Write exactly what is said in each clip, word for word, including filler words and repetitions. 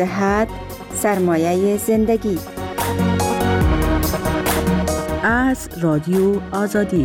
صحت سرمایه زندگی. از رادیو آزادی.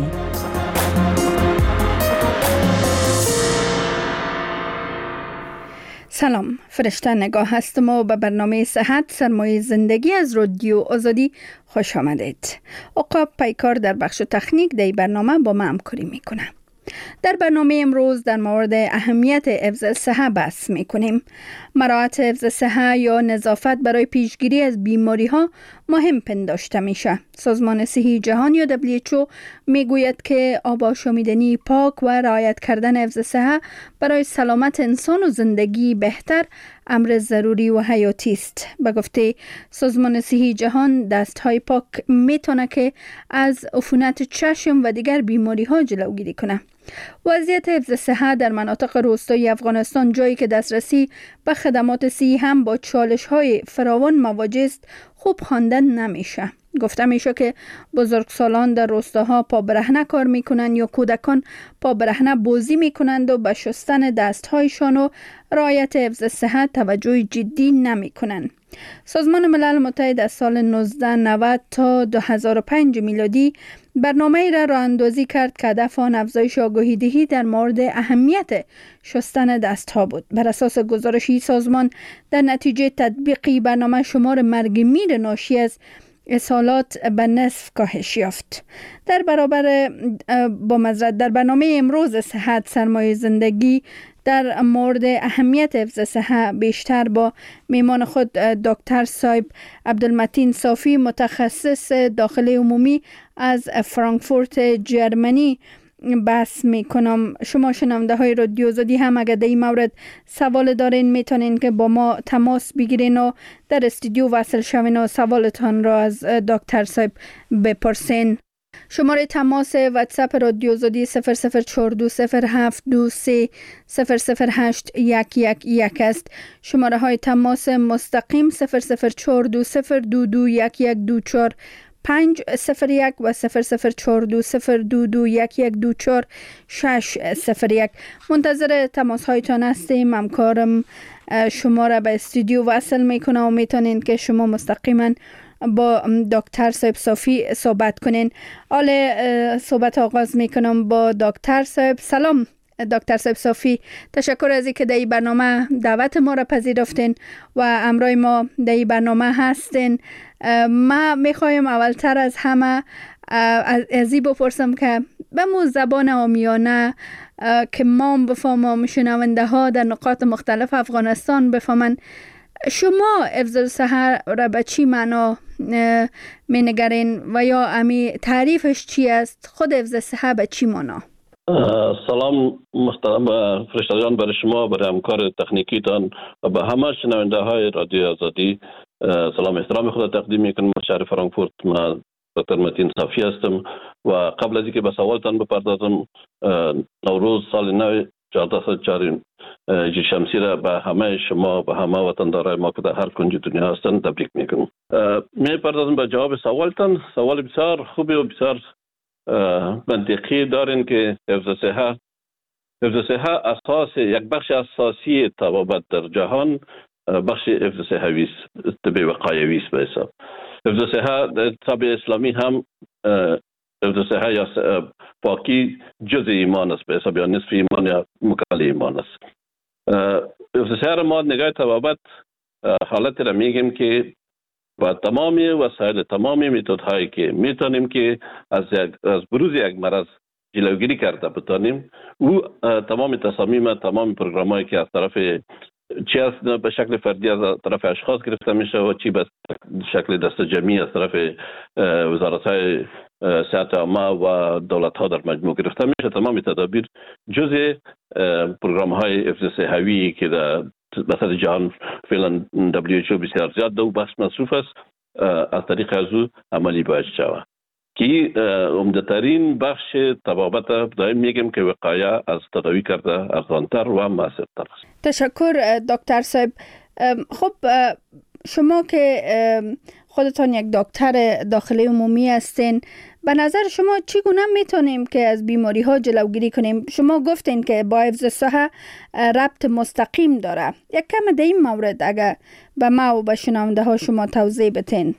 سلام، فرشته نگاه هستم و به برنامه صحت سرمایه زندگی از رادیو آزادی خوش آمدید. عقاب پیکار در بخش تکنیک در برنامه با ما همکاری میکنه. در برنامه امروز در مورد اهمیت حفظ صحه بحث میکنیم. مراعات حفظ صحه یا نظافت برای پیشگیری از بیماری ها مهم پنداشته میشه. سازمان صحی جهان یا دبلیو اچ او میگوید که آب آشامیدنی پاک و رعایت کردن حفظ صحه برای سلامت انسان و زندگی بهتر امر ضروری و حیاتی است. به گفته سازمان صحی جهان، دست های پاک میتونه که از عفونت چشم و دیگر بیماری ها جلوگیری کنه. وضعیت حفظ صحه در مناطق روستایی افغانستان، جایی که دسترسی به خدمات صحی هم با چالش های فراوان مواجه است، خوب خواندن نمیشه. گفته میشه که بزرگسالان در روستاها پا برهنه کار میکنن یا کودکان پا برهنه بازی میکنند و به شستن دستهایشان و رعایت حفظ صحت توجه جدی نمیکنن. سازمان ملل متحد از سال نوزده نود تا دو هزار و پنج میلادی برنامه‌ای را راه اندازی کرد که هدف آن افزایش آگاهی دهی در مورد اهمیت شستن دستها بود. بر اساس گزارشی سازمان، در نتیجه تطبیقی برنامه شمار مرگ میر ناشی از اسهالات به نصف کاهش یافت. در برابر با مزرعه در برنامه امروز صحت سرمایه زندگی در مورد اهمیت حفظ صحه بیشتر با میمان خود دکتر صاحب عبدالمتین صافی، متخصص داخلی عمومی از فرانکفورت جرمنی بحث میکنم. شما شنونده های رادیو آزادی هم اگر در این مورد سوال دارین میتونین که با ما تماس بگیرین و در استودیو وصل شوین و سوالتان را از دکتر صاحب بپرسین. شماره تماس واتساپ رادیو آزادی صفر صفر چهار دو صفر هفت دو سه صفر صفر هشت یک یک یک است. شماره های تماس مستقیم صفر صفر چهار دو صفر دو دو یک یک دو چهار پنج صفر یک و صفر صفر چهار دو صفر دو دو یک یک دو چهار شش صفر یک. منتظر تماس هایتان هستیم. همکارم شما را به استودیو وصل میکنه و میتونین که شما مستقیما با دکتر صاحب صافی صحبت کنین. حالا صحبت آغاز میکنم با دکتر صاحب. سلام دکتر صاحب صافی، تشکر از اینکه در این برنامه دعوت ما را پذیرفتین و همراه ما در این برنامه هستین. ما میخوایم اولتر از همه از این بپرسم که به مو زبان عامیانه که ما بفهمم، شنونده ها در نقاط مختلف افغانستان بفهمن، شما حفظ صحه را به چی معنا می نگرین و یا امی تعریفش چی است؟ خود حفظ صحه به چی معنا؟ سلام محترم فرشته جان، برای شما، برای همکار تکنیکیتان و به همه شنونده های رادیو آزادی سلام احترام خود تقدیم میکنم. شهر فرانکفورت، من دکتر متین صافی هستم و قبل از اینکه به سوالتان بپردازم، نوروز سال نو چهارده صد و چهار هجری شمسی را به همه شما، به همه وطندارای ما که در هر کنج دنیا هستند تبریک میکنم. میپردازم به جواب سوالتان. سوال بسیار خوبی و بسیار منطقی دارین که حفظ صحه حفظ صحه اساس، یک بخش اساسی طبابت در جهان بخش حفظ صحوی است، طب وقایوی است. به حساب حفظ صحه در طب اسلامی هم حفظ صحه یا پاکی جز ایمان است، به حساب یا نصف ایمان یا مکمل ایمان است. حفظ صحه را ما نگاه طبابت حالت را میگیم که با تمامی وسایل، تمامی متد هایی که میتونیم که از یک از بروز یک مرض جلوگیری کرده بتانیم، او تمام تصامیم، تمام پروگرام هایی که از طرف چی از به شکل فردی از طرف اشخاص گرفته میشه و چی به شکل دست جمعی از طرف وزارت های صحت عامه و دولت ها در مجموع گرفته میشه، تمام تدابیر جزء پروگرام های حفظ صحوی که در بساط جهان فعلا دبلیو اچ او بسیار زیاد دو بخش مصروف است، از طریق از او عملی باید شود که عمده‌ترین بخش طبابت دائم میگیم که وقایه از تداوی کرده ارزانتر و موثرتر است. تشکر دکتر صاحب. خب شما که خودتان یک دکتر داخلی عمومی هستین، به نظر شما چگونه میتونیم که از بیماری ها جلوگیری کنیم؟ شما گفتین که با حفظ صحت ربط مستقیم داره. یک کم در این مورد اگر به ما و به شنونده ها شما توضیح بتین.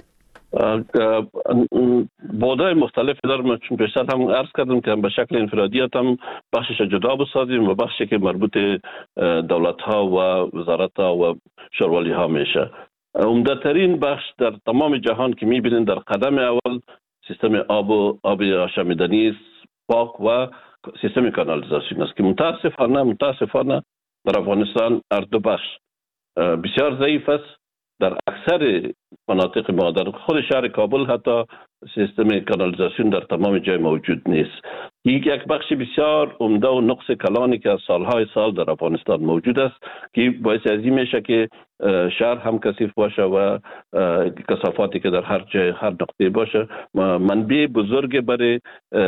بودای مختلفی دارم، چون پیشتر هم عرض کردم که به شکل انفرادیت هم بخشش جدا بسازیم و بخشی که مربوط دولت ها و وزارت ها و شوروالی ها میشه. عمده ترین بخش در تمام جهان که میبینین در قدم اول سیستم آب و آب آشامیدنی پاک و سیستم کانالیزاسیون است که متاسفانه متاسفانه در افغانستان هر دو بخش بسیار ضعیف است. در اکثر مناطق ما در خود شهر کابل حتی سیستم کانالیزاسیون در تمام جای موجود نیست. یک یک بخش بسیار عمده و نقص کلانی که از سالهای سال در افغانستان موجود است که باعث از این میشه که شهر هم کثیف باشه و کثافاتی که در هر جای هر نقطه باشه منبع بزرگ برای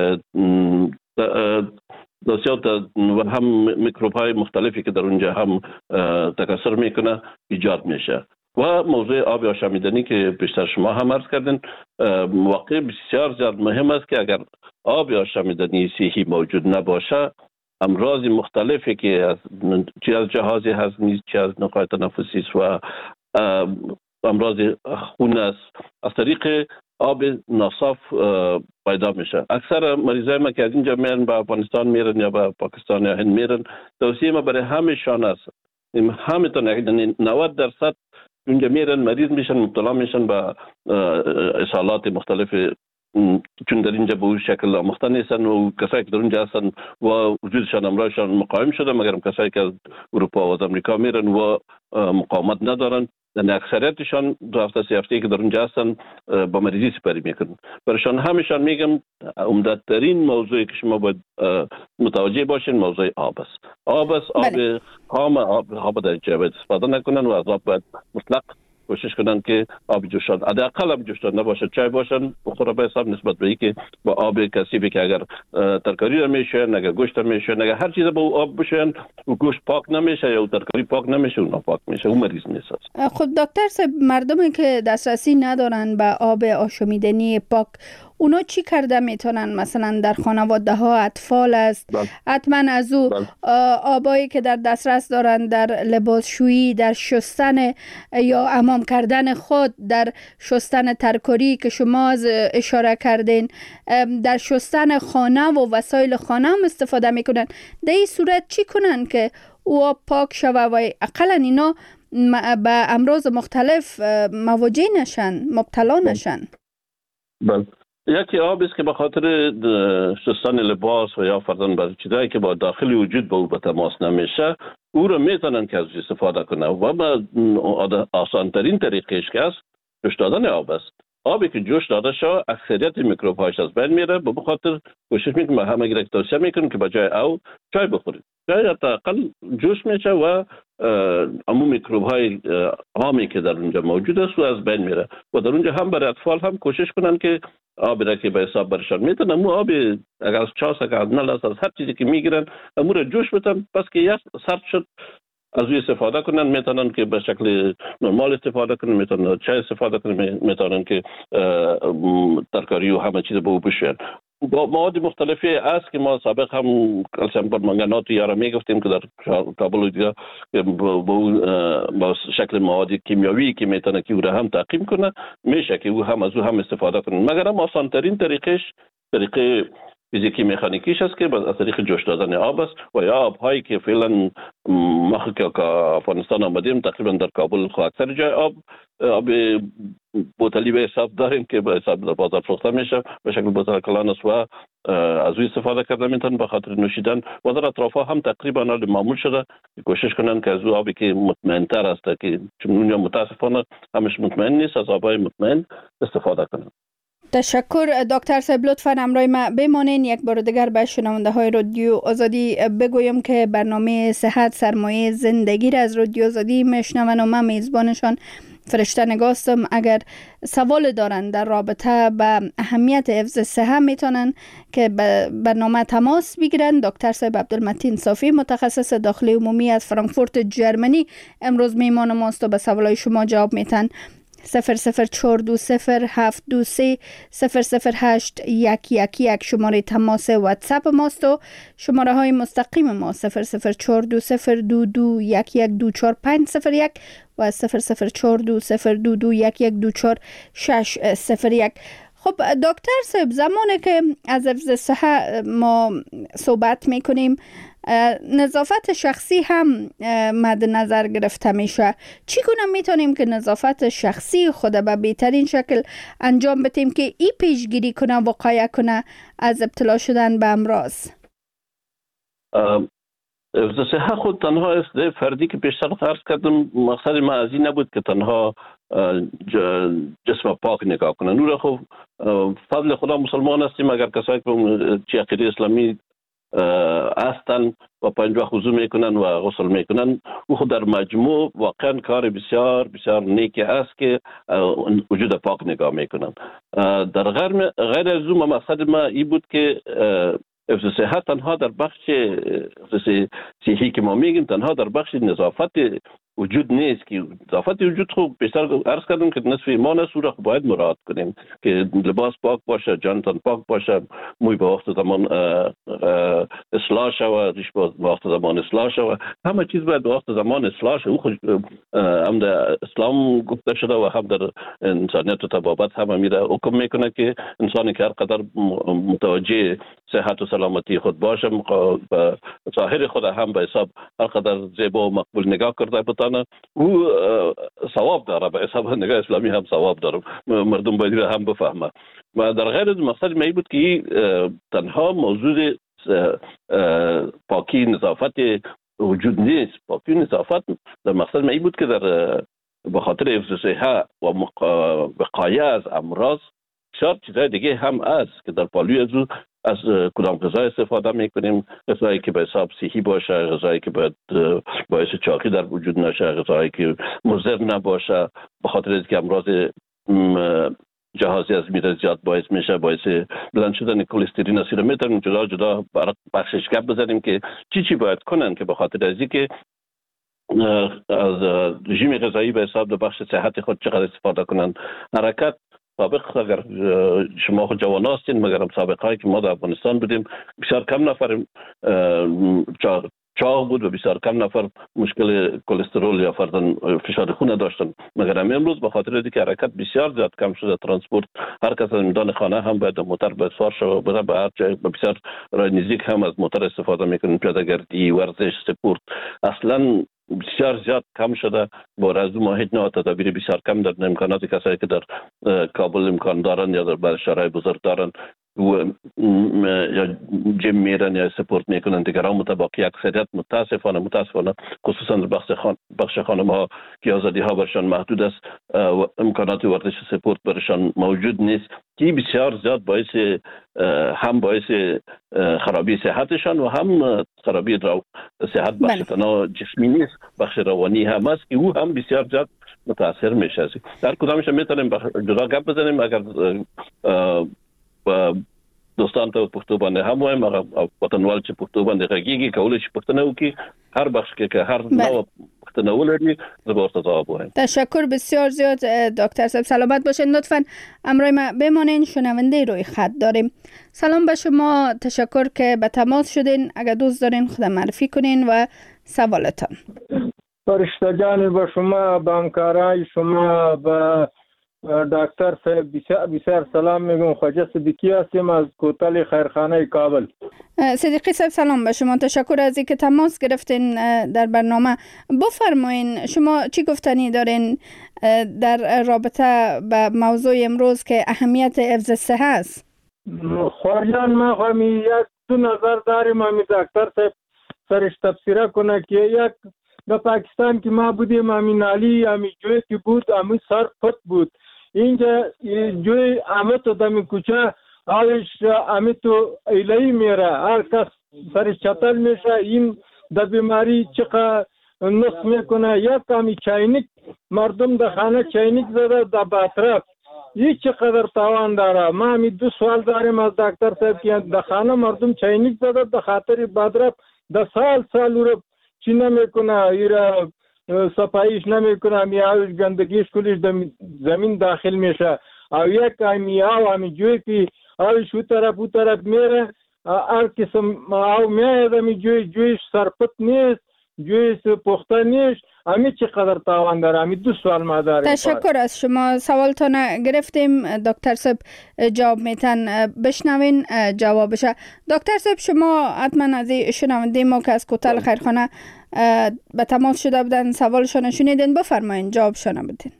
دوسیات و هم میکروب های مختلفی که در اونجا هم تکثر میکنه ایجاد میشه. و موضوع آب آشامیدنی که بیشتر شما هم عرض کردین، واقع بسیار زیاد مهم است که اگر آب آشامیدنی صحیح موجود نباشه، امراض مختلفی که از چه از جهاز هضمی چه از نخاع تنفسی و امراض خون است از طریق آب ناصاف پیدا میشه. اکثر مریضای ما که از اینجا میرن به افغانستان میرن یا به پاکستان یا هند میرن، توصیه ما برای همشان است همه تا نود درصد اونجا میرن مریض میشن، مبتلا میشن به اسهالات مختلف، چون در اینجا به اون شکل آموخته نیستن و کسایی که در اونجا هستن و وجودشان امراضشان مقاوم شده، مگر کسایی که از اروپا و از امریکا میرن و مقاومت ندارن، یعنی اکثریتشان دو هفته سه هفته که در اونجا هستن با مریضی سپری میکنن. برشان همیشان میگم عمده ترین موضوعی که شما باید متوجه باشین موضوع آب است. آب است، آب خام، آب آب در جای استفاده نکنن و از آب باید مطلق کوشش کنن که آب جوشان حداقل آب جوشان نباشه، چای باشن بخوره به حساب نسبت به اینکه با آب کثیفی که اگر ترکاری رو میشن، اگر گوشت رو میشن، اگر هر چیز با آب بشن و گوشت پاک نمیشه یا ترکاری پاک نمیشه و ناپاک میشه، اون مریض نیست. خب دکتر صاحب، مردمی که دسترسی ندارن به آب آشامیدنی پاک، اونا چی کرده میتونن؟ مثلا در خانواده ها اطفال است، حتما از او آبایی که در دسترس دارن در لباسشویی، در شستن یا حمام کردن خود، در شستن ترکاری که شما اشاره کردین، در شستن خانه و وسایل خانه هم استفاده میکنن. در این صورت چی کنن که او آب پاک شوه و اقلا اینا به امراض مختلف مواجه نشن، مبتلا نشن؟ بله، یکی آب است که به خاطر شستن لباس و یا فرضاً بعضی چیزایی که با داخلی وجود با او به تماس نمیشه، او رو میتونن که از استفاده کنن و با آسان ترین طریقش که است جوش دادن آب است. آبی که جوش داده شد اکثریت میکروب هاش از بین میره، به بخاطر کوشش میکنم همه گرک توصیه میکنم که بجای او چای بخورید. چای حداقل جوش میشه و عموم میکروب های عامی که در اونجا موجود است و از بین میره و در اونجا هم برای اطفال هم کوشش کنن که آبی را که به حساب برشان میتونن امو آبی اگر از چاس اگر از نل از هر چیزی که میگیرن امو را جوش بتن، پس که یک سرد شد از او استفاده کنن، میتونن که به شکل نرمال استفاده کنن، میتونن چای استفاده کنن، میتونن که ترکاری و همه چیز به او بشوین. با مواد مختلفی است که ما سابق هم کلسیم پرمنگانات یا را میگفتیم که در کابل و دیگه با شکل مواد کیمیاوی که میتونه که او را هم تعقیم کنه، میشه که او هم از او هم استفاده کنن. مگر هم آسان ترین طریقش طریقه فیزیکی مکانیکیش است که از طریق جوش دادن آب است و یا آب‌هایی که فعلا ما که افغانستان آمدیم تقریبا در کابل خو اکثر جای آب آب بوتلی به حساب داریم که به حساب در بازار فروخته میشه به شکل بوتل کلان است و از او استفاده کرده میتونن به خاطر نوشیدن و در اطرافها هم تقریبا حال معمول شده کوشش کنن که از او آبی که مطمئن تر است که چون اونجا متاسفانه همش مطمئن نیست، از آبای مطمئن استفاده کنن. تشکر دکتر صاحب، لطفاً همراه ما بمانین. یک بار دیگر به شنونده های رادیو آزادی بگویم که برنامه صحت سرمایه زندگی را از رادیو آزادی میشنون و من میزبانشان فرشته نگاستم. اگر سوال دارن در رابطه با اهمیت حفظ صحت میتونن که برنامه تماس بگیرن. دکتر صاحب عبدالمتین صافی متخصص داخلی عمومی از فرانکفورت جرمنی امروز میهمان ماست و به سوالای شما جواب میتن. صفر صفر چهار دو صفر هفت دو سه صفر صفر هشت یک یک یک شماره تماس واتساپ ماست و شماره های مستقیم ما صفر صفر چهار دو صفر دو دو یک یک دو چهار پنج صفر یک و صفر صفر چهار دو صفر دو دو یک یک دو چهار شش صفر یک. خب دکتر صاحب، زمانی که از حفظ صحت ما صحبت میکنیم نظافت شخصی هم مد نظر گرفته میشه. چگونه میتونیم که نظافت شخصی خود به بهترین شکل انجام بدیم که ای پیشگیری کنه، وقایه کنه از ابتلا شدن به امراض؟ حفظ صحت خود تنها است فردی که پیشتر عرض کردم، مقصد ما از این نبود که تنها جسم پاک نگاه کنن. نور خب فضل خدا مسلمان هستیم، اگر کسایی که عقیده اسلامی هستن و پنج وقت وضو میکنن و غسل میکنن، او خود در مجموع واقعا کار بسیار بسیار نیکی است که وجود پاک نگاه میکنن. در غیر غیر از اون مقصد ما این بود که حفظ صحت تنها در بخش صحی که ما میگیم تنها در بخش نظافت وجود نیست، که نظافت وجود خوب بیشتر عرض کردم که نصف ایمان است، او را باید مراعات کنیم که لباس پاک باشه، جانتان پاک باشه، موی به وقت زمان اصلاح شود، ریش به وقت زمان اصلاح شود، همه چیز باید به وقت زمان اصلاح شود. او خود هم در اسلام گفته شده و هم در انسانیت و طبابت هم میره حکم میکنه که انسانی که هر قدر متوجه صحت و سلامتی خود باشه و ظاهر خود هم به حساب هر قدر زیبا و مقبول نگاه کرده بتانه، او ثواب داره، به حساب نگاه اسلامی هم ثواب داره، مردم باید هم بفهمه. و در غیر از مقصد می بود که تنها موضوع پاکی نظافت وجود نیست. پاکی نظافت در مقصد می بود که در به خاطر حفظ صحت و وقایه از امراض بسیار چیزهای دیگه هم است که در پالوی از او از کدام غذا استفاده میکنیم، غذایی که به حساب صحی باشه، غذایی که باید باعث چاقی در وجود نشه، غذایی که مضر نباشه، به خاطر اینکه امراض جهازی از میره زیاد باعث میشه، باعث بلند شدن کلسترول است. میتونیم جدا جدا بخشش گپ بزنیم که چی چی باید کنن که به خاطر از اینکه از رژیم غذایی به حساب بخش صحت خود چقدر استفاده کنن. حرکت سابق اگر شما خود جوان هستین، مگر هم سابقه هایی که ما در افغانستان بودیم بسیار کم نفر چاق بود و بسیار کم نفر مشکل کلسترول یا فرضاً فشار خون داشتن. مگر هم امروز به خاطر اینکه حرکت بسیار زیاد کم شده، ترانسپورت هر کس از میدان خانه هم باید موتر باید سوار شود، بره به هر جای بسیار راه نزدیک هم از موتر استفاده میکنن، پیاده‌گردی، ورزش، سپورت اصلا بسیار زیاد کم شده. با رزو ما هیچ نوع تدابیر بسیار کم در امکانات کسایی که در کابل امکان دارن یا در شهرهای بزرگ دارن و یا جیم میرن یا سپورت میکنن، دیگران متباقی اکثریت متاسفانه متاسفانه خصوصا در بخش خان بخش خانم ها که آزادی ها برشان محدود است و امکانات ورزش سپورت برشان موجود نیست، که بسیار زیاد باعث هم باعث خرابی صحتشان و هم خرابی صحت بخش تنها جسمی نیست، بخش روانی هم است که او هم بسیار زیاد متاثر میشه. در کدامش میتونیم جدا گپ بزنیم. اگر دوستان ته پښتو باندې هم وایم، هغه وطنوال چې پښتو باندې غږیږي کولای شي پښتنه وکړي، هر بخش کې که هر نوع پښتنه ولري زه به ورته ځواب وایم. تشکر بسیار زیاد دکتر صاحب، سلامت باشین. لطفاً همراه ما بمانین، شنونده روی خط داریم. سلام به شما، تشکر که به تماس شدین. اگر دوست دارین خود معرفی کنین و سوالتان. فرشته جان به شما، به همکارای شما، به دکتر صاحب بسیار بسیار سلام میگم. خواجه صدیقی هستم از کوتل خیرخانه کابل. صدیقی صاحب سلام به شما، تشکر از اینکه تماس گرفتین در برنامه. بفرمایین شما چی گفتنی دارین در رابطه با موضوع امروز که اهمیت حفظ صحت است؟ خواجان ما خواهی یک دو نظر داریم، همی دکتر صاحب سرش تفسیره کنه که یک در پاکستان که ما بودیم همی نالی همی جوی که بود همی سر پت بود، اینجا جوی همه تو دمی کوچه آوش همه تو ایلهی میره، هر کس سرش چطل میشه. این در بیماری چقدر نصف میکنه. یک همی چاینک مردم در خانه چاینک زده در باطرف، این چقدر تاوان داره. ما همی دو سوال داریم از دکتر صاحب که در خانه مردم چاینک زده در خاطر باطرف در سال سال رو چی نمیکنه، ایرا صفاییش نمیکنه، همی آبش گندگیش کلش زمین داخل میشه. او یک همی آب همی جوی که آبش او طرف او طرف میره، هر قسم آب میاد همی جوی جویش سرپت نیست، جویش پخته نیست. همی چقدر تاوان داره؟ همی دو سوال ما داریم. تشکر از شما. سوالتان گرفتیم، دکتر صاحب جواب میتن بشنوین جوابشه. دکتر صاحب شما حتما از شنونده ما که از کوتل خیرخانه به تماس شده بودن سوالشان شنیدین، بفرمایین جوابشان بدین.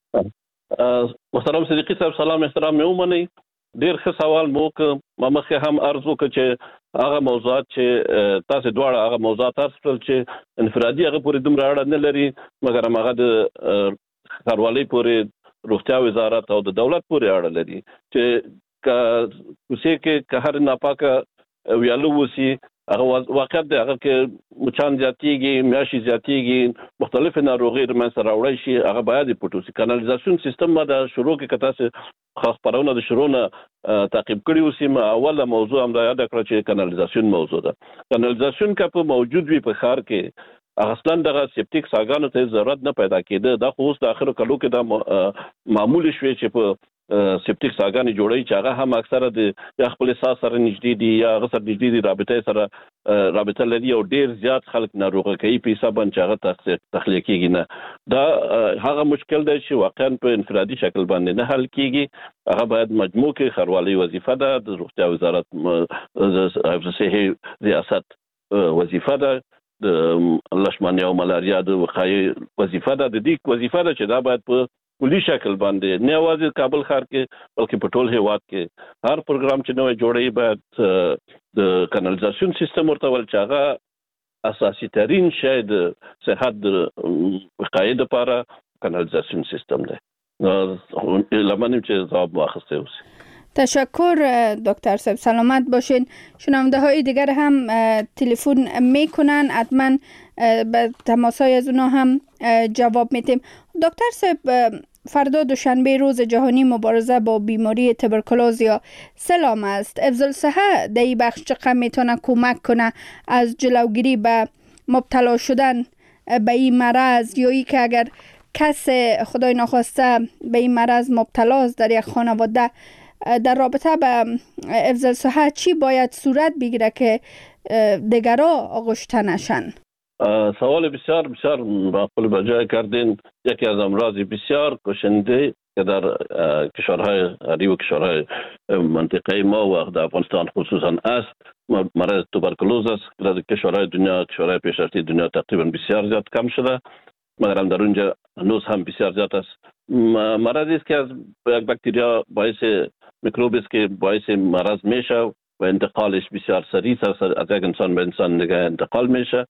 محترم صدیقی صاحب سلام احترام میومنی. ډیر ښه سوال مو که ما مخکې هم عرض وکړ چې هغه موضوعات چې تاسو دواړه هغه موضوعات عرض کړل چې انفرادي هغه پورې دومره اړه نه لري، مګر هغه د ښاروالۍ پورې، روغتیا وزارت او د دولت پورې اړه لري چې کوڅې کې که هر ناپاکه ویالو وسی هغه واقعیت دی، هغه کې مچان زیاتېږي، میاشتې زیاتېږي، مختلفې ناروغۍ رامنځته راوړی شي، هغه باید یې پټ وسي. کانالیزاسیون سیستم ما د شروع کې که تاسو خبرونه د شروع نه تعقیب کړي اوسي، ما اوله موضوع هم دا یاد کړه چې کانالیزاسیون موضوع ده. کانالیزاسیون که په موجود وي په ښار کې، اصلا دغه سپټیک ساګانو ته ضرورت نه پیدا کېده. دا خو اوس د آخرو کلو کې دا معمول شوی چې په سپټیک ساګانې جوړوي چې هغه هم اکثره د یا خپل ساس سره نږدې دي یا هغه سره نږدې دي، رابطه سره رابطه لري او ډیر زیات خلک ناروغه کوي په حساب باندې هغه تخلیه کېږي. نه دا هغه مشکل دی چې واقعا په انفرادي شکل باندې نه حل کېږي. هغه باید مجموع کې ښاروالۍ وظیفه ده، د روغتیا وزارت حفظ صحي ریاست وظیفه ده، د لشمانیا او ملاریا د وقایې وظیفه ده. د دې وظیفه ده چې دا باید په کلی شکل باندې نه یوازې کابل ښار کې بلکې په ټول هیواد کې هر پروګرام چې نوې جوړوي باید د کانالیزاسیون سیستم ورته ول چې هغه اساسي ترین شی د صحت د وقایې لپاره کانالیزاسیون سیستم دی. لمنیم چې جواب واخسته اوسي. تشکر دکتر صاحب، سلامت باشین. شنونده های دیگر هم تلفن میکنن، حتما به تماسای از اونا هم جواب میتیم. دکتر صاحب فردا دوشنبه روز جهانی مبارزه با بیماری توبرکولوز یا سلام است. افضل صحه در این بخش چقدر میتونه کمک کنه از جلوگیری به مبتلا شدن به این مرض، یا ای که اگر کس خدای ناخواسته به این مرض مبتلاست در یک خانواده، در رابطه به افضل صحه چی باید صورت بگیره که دیگرها آغشته نشن؟ سوال بسیار بسیار معقول به جای کردین. یکی از امراض بسیار کشنده که در کشورهای غریب و کشورهای منطقه ما و در افغانستان خصوصا است مرض توبرکلوز است. در کشورهای دنیا، کشورهای پیشرفته دنیا تقریبا بسیار زیاد کم شده، مگر هم در اونجا هنوز هم بسیار زیاد است. مرضی است که از یک باکتریا باعث میکروبی است که باعث مرض میشه و انتقالش بسیار سریع است، از یک انسان به انسان دیگه انتقال میشه.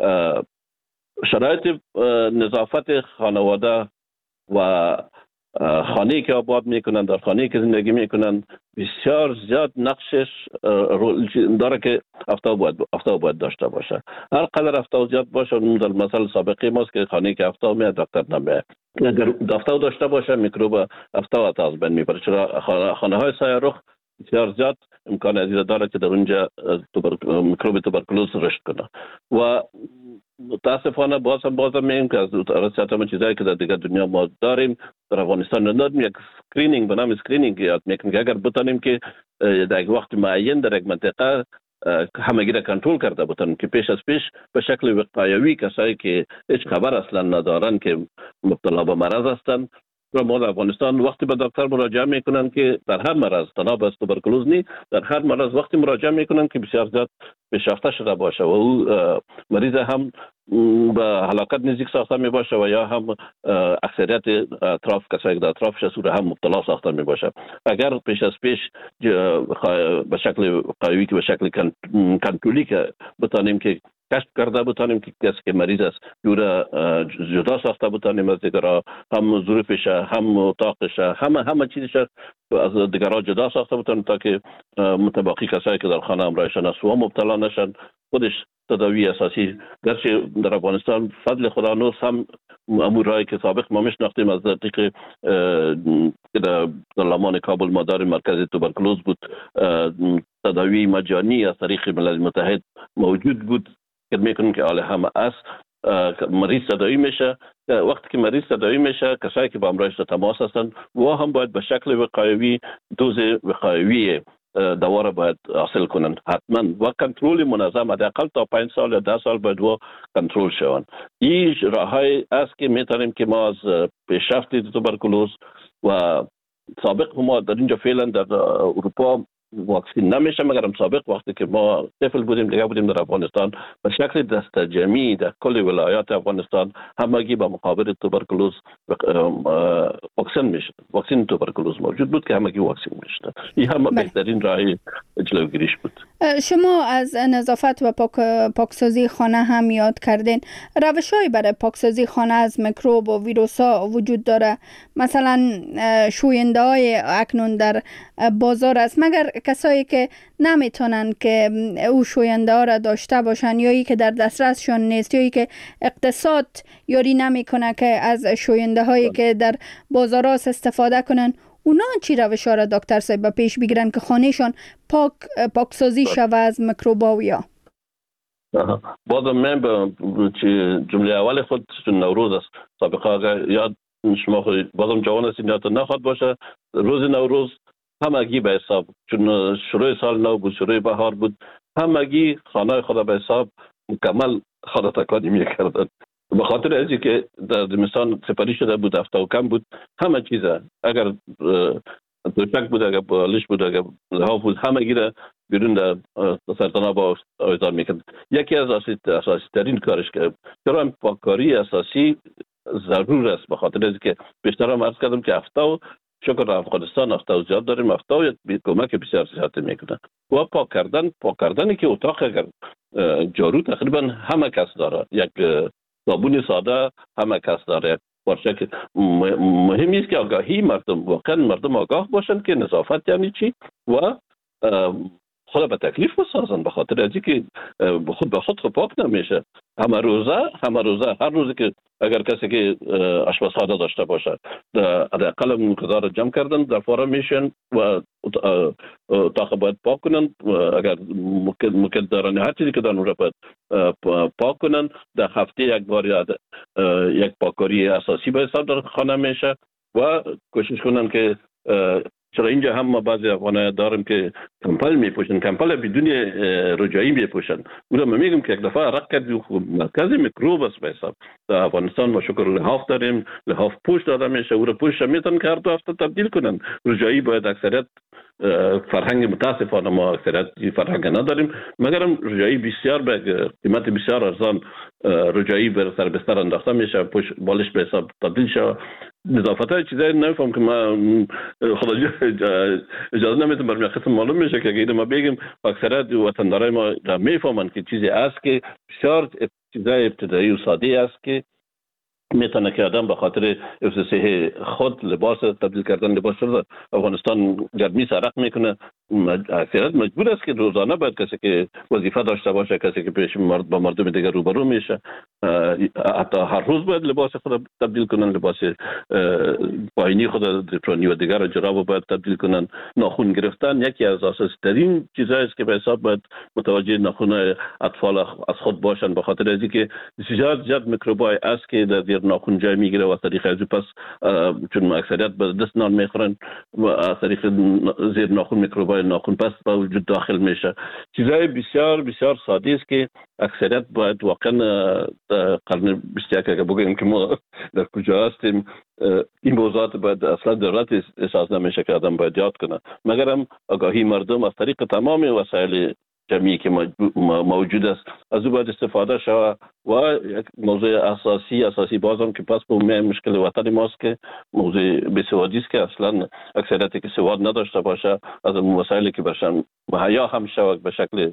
شرایط نظافت خانواده و خانه‌ای که آباد میکنن، در خانه‌ای که زندگی میکنن بسیار زیاد نقشش داره که آفتاب باید آفتاب باید داشته باشه. هر قدر آفتاب زیاد باشه، در مثال سابقه ماست که خانه‌ای که آفتاب میاد دکتر نمیاد. اگر آفتاب داشته باشه میکروب آفتاب از بین میبره. چرا خانه‌های سایه رخ بسیار زیاد امکان ازیده داره که در اونجا میکروب توبرکلوز رشد کنه. و متاسفانه باز هم باز هم میگیم که از رسیت همه چیزایی که در دیگر دنیا ما داریم در افغانستان نداریم. یک سکرینینگ به نام سکرینینگ یاد میکنیم که اگر بتانیم که در یک وقت معین در یک منطقه همگی را کنترل کرده بتانیم که پیش از پیش به شکل وقایوی کسایی که هیچ خبر اصلا ندارن که مبتلا به مرض هستند و ما در افغانستان وقتی به دکتر مراجعه میکنن که در هر مرض، تنها بس توبرکلوز نی، در هر مرض وقتی مراجعه میکنن که بسیار زیاد پیشرفته شده باشه و او مریض هم به هلاکت نزدیک ساخته می باشه و یا هم اکثریت اطراف کسایی که در اطرافش سوره هم مبتلا ساخته می باشه. اگر پیش از پیش به شکل قوی که به شکل کنترلی که بتانیم که کشف کرده بتانیم که کسی که مریض است دور جدا ساخته بتانیم از دیگرها، هم ظروفش هم اتاقش همه همه چیزش از دیگرها جدا ساخته بتانیم تا که متباقی کسایی که در خانه همراهشان است و مبتلا نشن. خودش تداوی اساسی گرچه در افغانستان فضل خدا نوز هم امورایی که سابق ما میشناختیم از طریق که در دلامان کابل ما داریم مرکز توبرکلوز بود، تداوی مجانی از طریق ملل متحد موجود بود که میکنیم که حال همه است. مریض تداوی میشه. وقتی که مریض تداوی میشه کسایی که با همراهش در تماس هستند و هم باید به شکل وقایوی دوز وقایوی دوا را باید حاصل کنند حتما و کنترل منظم حداقل تا پنج سال یا ده سال باید و کنترل شوند. این راههای است که میتونیم که ما از پیشرفت توبرکولوز و سابق ما در اینجا فعلا در اروپا واکسین نمیشه، مگر هم سابق وقتی که ما طفل بودیم دیگه بودیم در افغانستان به شکل دست جمعی در کل ولایات افغانستان همگی با مقابل توبرکولوز واکسن میشد. واکسن توبرکولوز موجود بود که همگی واکسن میشد. این هم بهترین راه جلوگیریش بود. شما از نظافت و پاک پاکسازی خانه هم یاد کردین. روش‌هایی برای پاکسازی خانه از میکروب و ویروس‌ها وجود داره. مثلا شوینده‌های اکنون در بازار است، مگر کسایی که نمیتونن که او شوینده ها را داشته باشن یا ای که در دسترسشون نیست یا ای که اقتصاد یاری نمیکنه که از شوینده هایی که در بازاراست استفاده کنن، اونا چی روش ها را دکتر صاحب به پیش بگیرن که خانهشون پاک پاکسازی شود از میکروب‌ها؟ بازم من به جمله اول خود نوروز است. سابقا یاد شما خود بازم جوان هستین یادتون نخواد باشه روز نوروز همگی به حساب، چون شروع سال نو بود، شروع بهار بود، همگی خانه خدا به حساب مکمل خدا تکانی میکردن. به خاطر ازی که در زمستان سپری شده بود، هفته و کم بود، همه چیزه اگر دوشک بود، اگر بالش بود، اگر لحاف بود، همگی را بیرون در سرطان با آویزان میکرد. یکی از اساسی ترین کارش که چرا پاککاری اساسی ضرور است، به خاطر ازی که بیشتر هم عرض کردم که هفته و شکر افغانستان هفته و زیاد داریم، هفته و کمک بسیار زیاد میکنه. و پاک کردن پاک کردنی که اتاق اگر جارو تقریبا همه کس داره، یک صابون ساده همه کس داره، یک پارچه که مهمی است که آگاهی مردم، واقعا مردم آگاه باشند که نظافت یعنی چی و خود به تکلیف بسازن، به خاطر ازی که خود به خود پاک نمیشه. همه روزه همه روزه هر روزی که اگر کسی که آشپزخانه داشته باشه حداقل مقدار جمع کردن در فاره میشن و اتاق باید پاک کنن. اگر ممکن دارن هر چیزی که دارن رو باید پاک کنن. در هفته یک بار یک پاککاری اساسی به حساب در خانه میشه و کوشش کنن که چرا اینجا هم ما بعضی افغان‌ها داریم که کمپل میپوشن، کمپل بدون رجایی میپوشن. اون رو میگم که یک دفعه عرق کردی مرکز میکروب است به حساب. در افغانستان ما شکر لحاف داریم، لحاف پوش داده میشه، او رو پوش میتونن که هر دو هفته تبدیل کنن. رجایی باید اکثریت فرهنگ متاسفانه ما اکثریت فرهنگ نداریم، مگرم رجایی بسیار به قیمت بسیار ارزان رجایی بر سر بستر انداخته میشه، پوش بالش به حساب تبدیل شه. نظافت های چیزایی نمیفهم که ما خدا اجازه نمیتونم برمی خصم معلوم میشه که اگه ما بگیم اکثریت وطندارای ما میفهمن که چیزی است که بسیار چیزای ابتدایی و ساده است که میتونه که آدم به خاطر حفظ صحت خود لباس تبدیل کردن لباس شده. افغانستان گرمی سرق میکنه، اکثریت مجبور است که روزانه باید کسی که وظیفه داشته باشه، کسی که پیش مرد با مردم دیگر روبرو میشه، حتی هر روز باید لباس خود تبدیل کنن، لباس پایینی خود درپرانی و دیگر جراب باید تبدیل کنن. ناخن گرفتن یکی از اساسی ترین چیزایی است که به حساب باید متوجه ناخن اطفال از خود باشن، به خاطر از اینکه زیاد زیاد میکروبای است که در زیر ناخن جای میگیره و از طریق از پس چون اکثریت به دست نان میخورن و از طریق زیر ناخن میکروبای ناخن پس به وجود داخل میشه. چیزای بسیار بسیار ساده است که اکثریت باید واقعا قرن بیست و یک اگه بگیم که ما در کجا هستیم این موضوعات باید اصلا ضرورت احساس نمیشه که آدم باید یاد کنه، مگرم آگاهی مردم از طریق تمام وسایل جمعی که موجود است از او باید استفاده شود. و یک موضوع اساسی اساسی بازم که پس به مشکل وطن ماست که موضوع بیسوادی است که اصلا اکثریتی که سواد نداشته باشه از مسائلی که برشن مهیا هم شود به شکل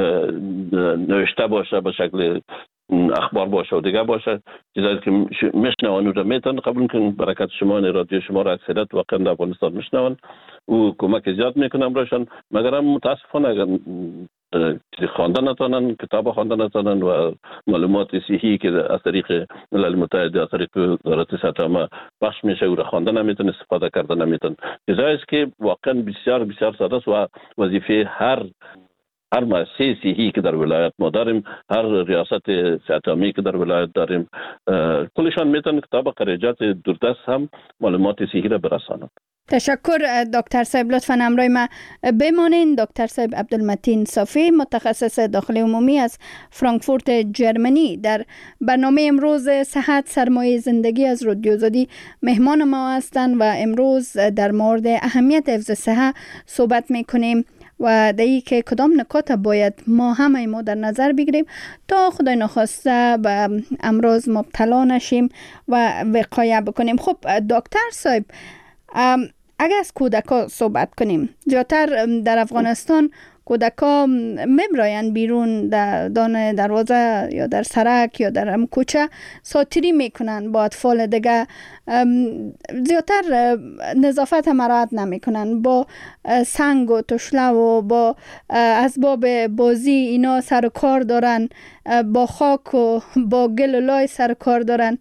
نوشته باشه، به شکل اخبار باشه و دیگه باشه، چیزایی که میشنون رو میتون قبول کنن. برکت شما این رادیو شما را اکثریت واقعا در افغانستان میشنون و کمک زیاد میکنم براشن، مگرم متاسفانه اگر خواندن نتونن، کتاب خواندن نتونن و معلومات صحیحی که از طریق ملل متحد از طریق وزارت صحت عامه بخش میشه او را خواندن نمیتون، استفاده کردن نمیتون. چیزایی است که واقعا بسیار بسیار ساده است و وظیفه هر هر مؤسسه صحی که در ولایت ما داریم، هر ریاست صحت عامه که در ولایت داریم، کلشان میتونن که طبق خریجات دوردست هم معلومات صحی را برسانند. تشکر دکتر صاحب، لطفاً همراه ما بمانین. دکتر صاحب عبدالمتین صافی، متخصص داخلی عمومی از فرانکفورت جرمنی، در برنامه امروز صحت سرمایه زندگی از رادیو آزادی مهمان ما هستند و امروز در مورد اهمیت حفظ صحت صحبت میکنیم و دایی که کدام نکات باید ما همه ما در نظر بگیریم تا خدای نخواسته به امراض مبتلا نشیم و وقایه بکنیم. خب دکتر صاحب، اگر از کودکا صحبت کنیم، زیادتر در افغانستان کودکا میبراین بیرون در دان دروازه یا در سرک یا در هم کوچه ساتری میکنن با اطفال دیگه، زیادتر نظافت مراعات نمیکنن، با سنگ و تشله و با اسباب بازی اینا سر کار دارن، با خاک و با گل و لای سر کار دارن.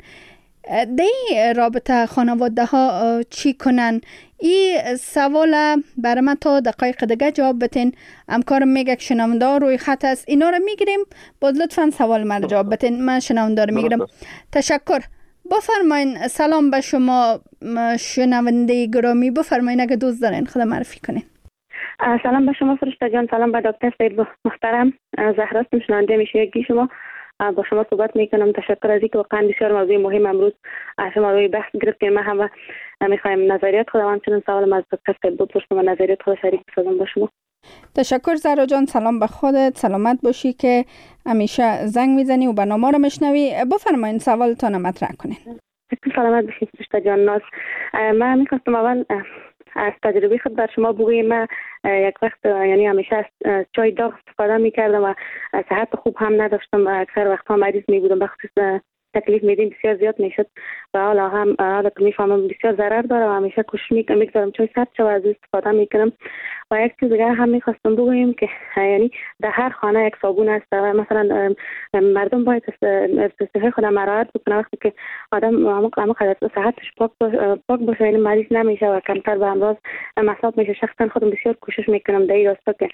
دی رابطه خانواده ها چی کنن؟ این سوال برای من تا دقایق دیگه جواب بتین. همکارم میگه که شنونده روی خط است، اینا رو میگیریم، باز لطفا سوال من جواب بتین. من شنونده رو میگیرم. تشکر. بفرمایین. سلام به شما شنونده گرامی، بفرمایین اگه دوست دارین خدا معرفی کنین. سلام به شما فرشته جان، سلام به دکتر صاحب محترم. زهرا هستم، شنونده میشیگی شما، با شما صحبت میکنم. تشکر از اینکه واقعا بسیار موضوع مهم امروز شما روی بحث گرفتیم. ما هم میخوایم نظریات خود و همچنین سوال از دکتر صاحب بپرسم و نظریات خود شریک بسازم با شما. تشکر زهرا جان، سلام به خودت، سلامت باشی که همیشه زنگ میزنی و برنامه رو میشنوی. بفرمایید سوالتون مطرح کنین. سلامت باشید فرشته جان. ناز من میخواستم اول از تجربه خود بر شما بگویم. من یک وقت یعنی همیشه از چای داغ استفاده میکردم و صحت خوب هم نداشتم و اکثر وقتها مریض میبودم، بخصوص تکلیف میدیم بسیار زیاد میشد و حالا هم حالا که میفهمم بسیار ضرر داره و همیشه کوشش میکنم چای سرد شو از استفاده میکنم. و یک چیز دیگه هم میخواستم بگویم که یعنی در هر خانه یک صابون است و مثلا مردم باید صحت خود مراعات بکنه. وقتی که آدم عمق صحتش پاک پاک باشه یعنی مریض نمیشه و کمتر به امراض مصاب میشه. شخصا خودم بسیار کوشش میکنم در این راستا که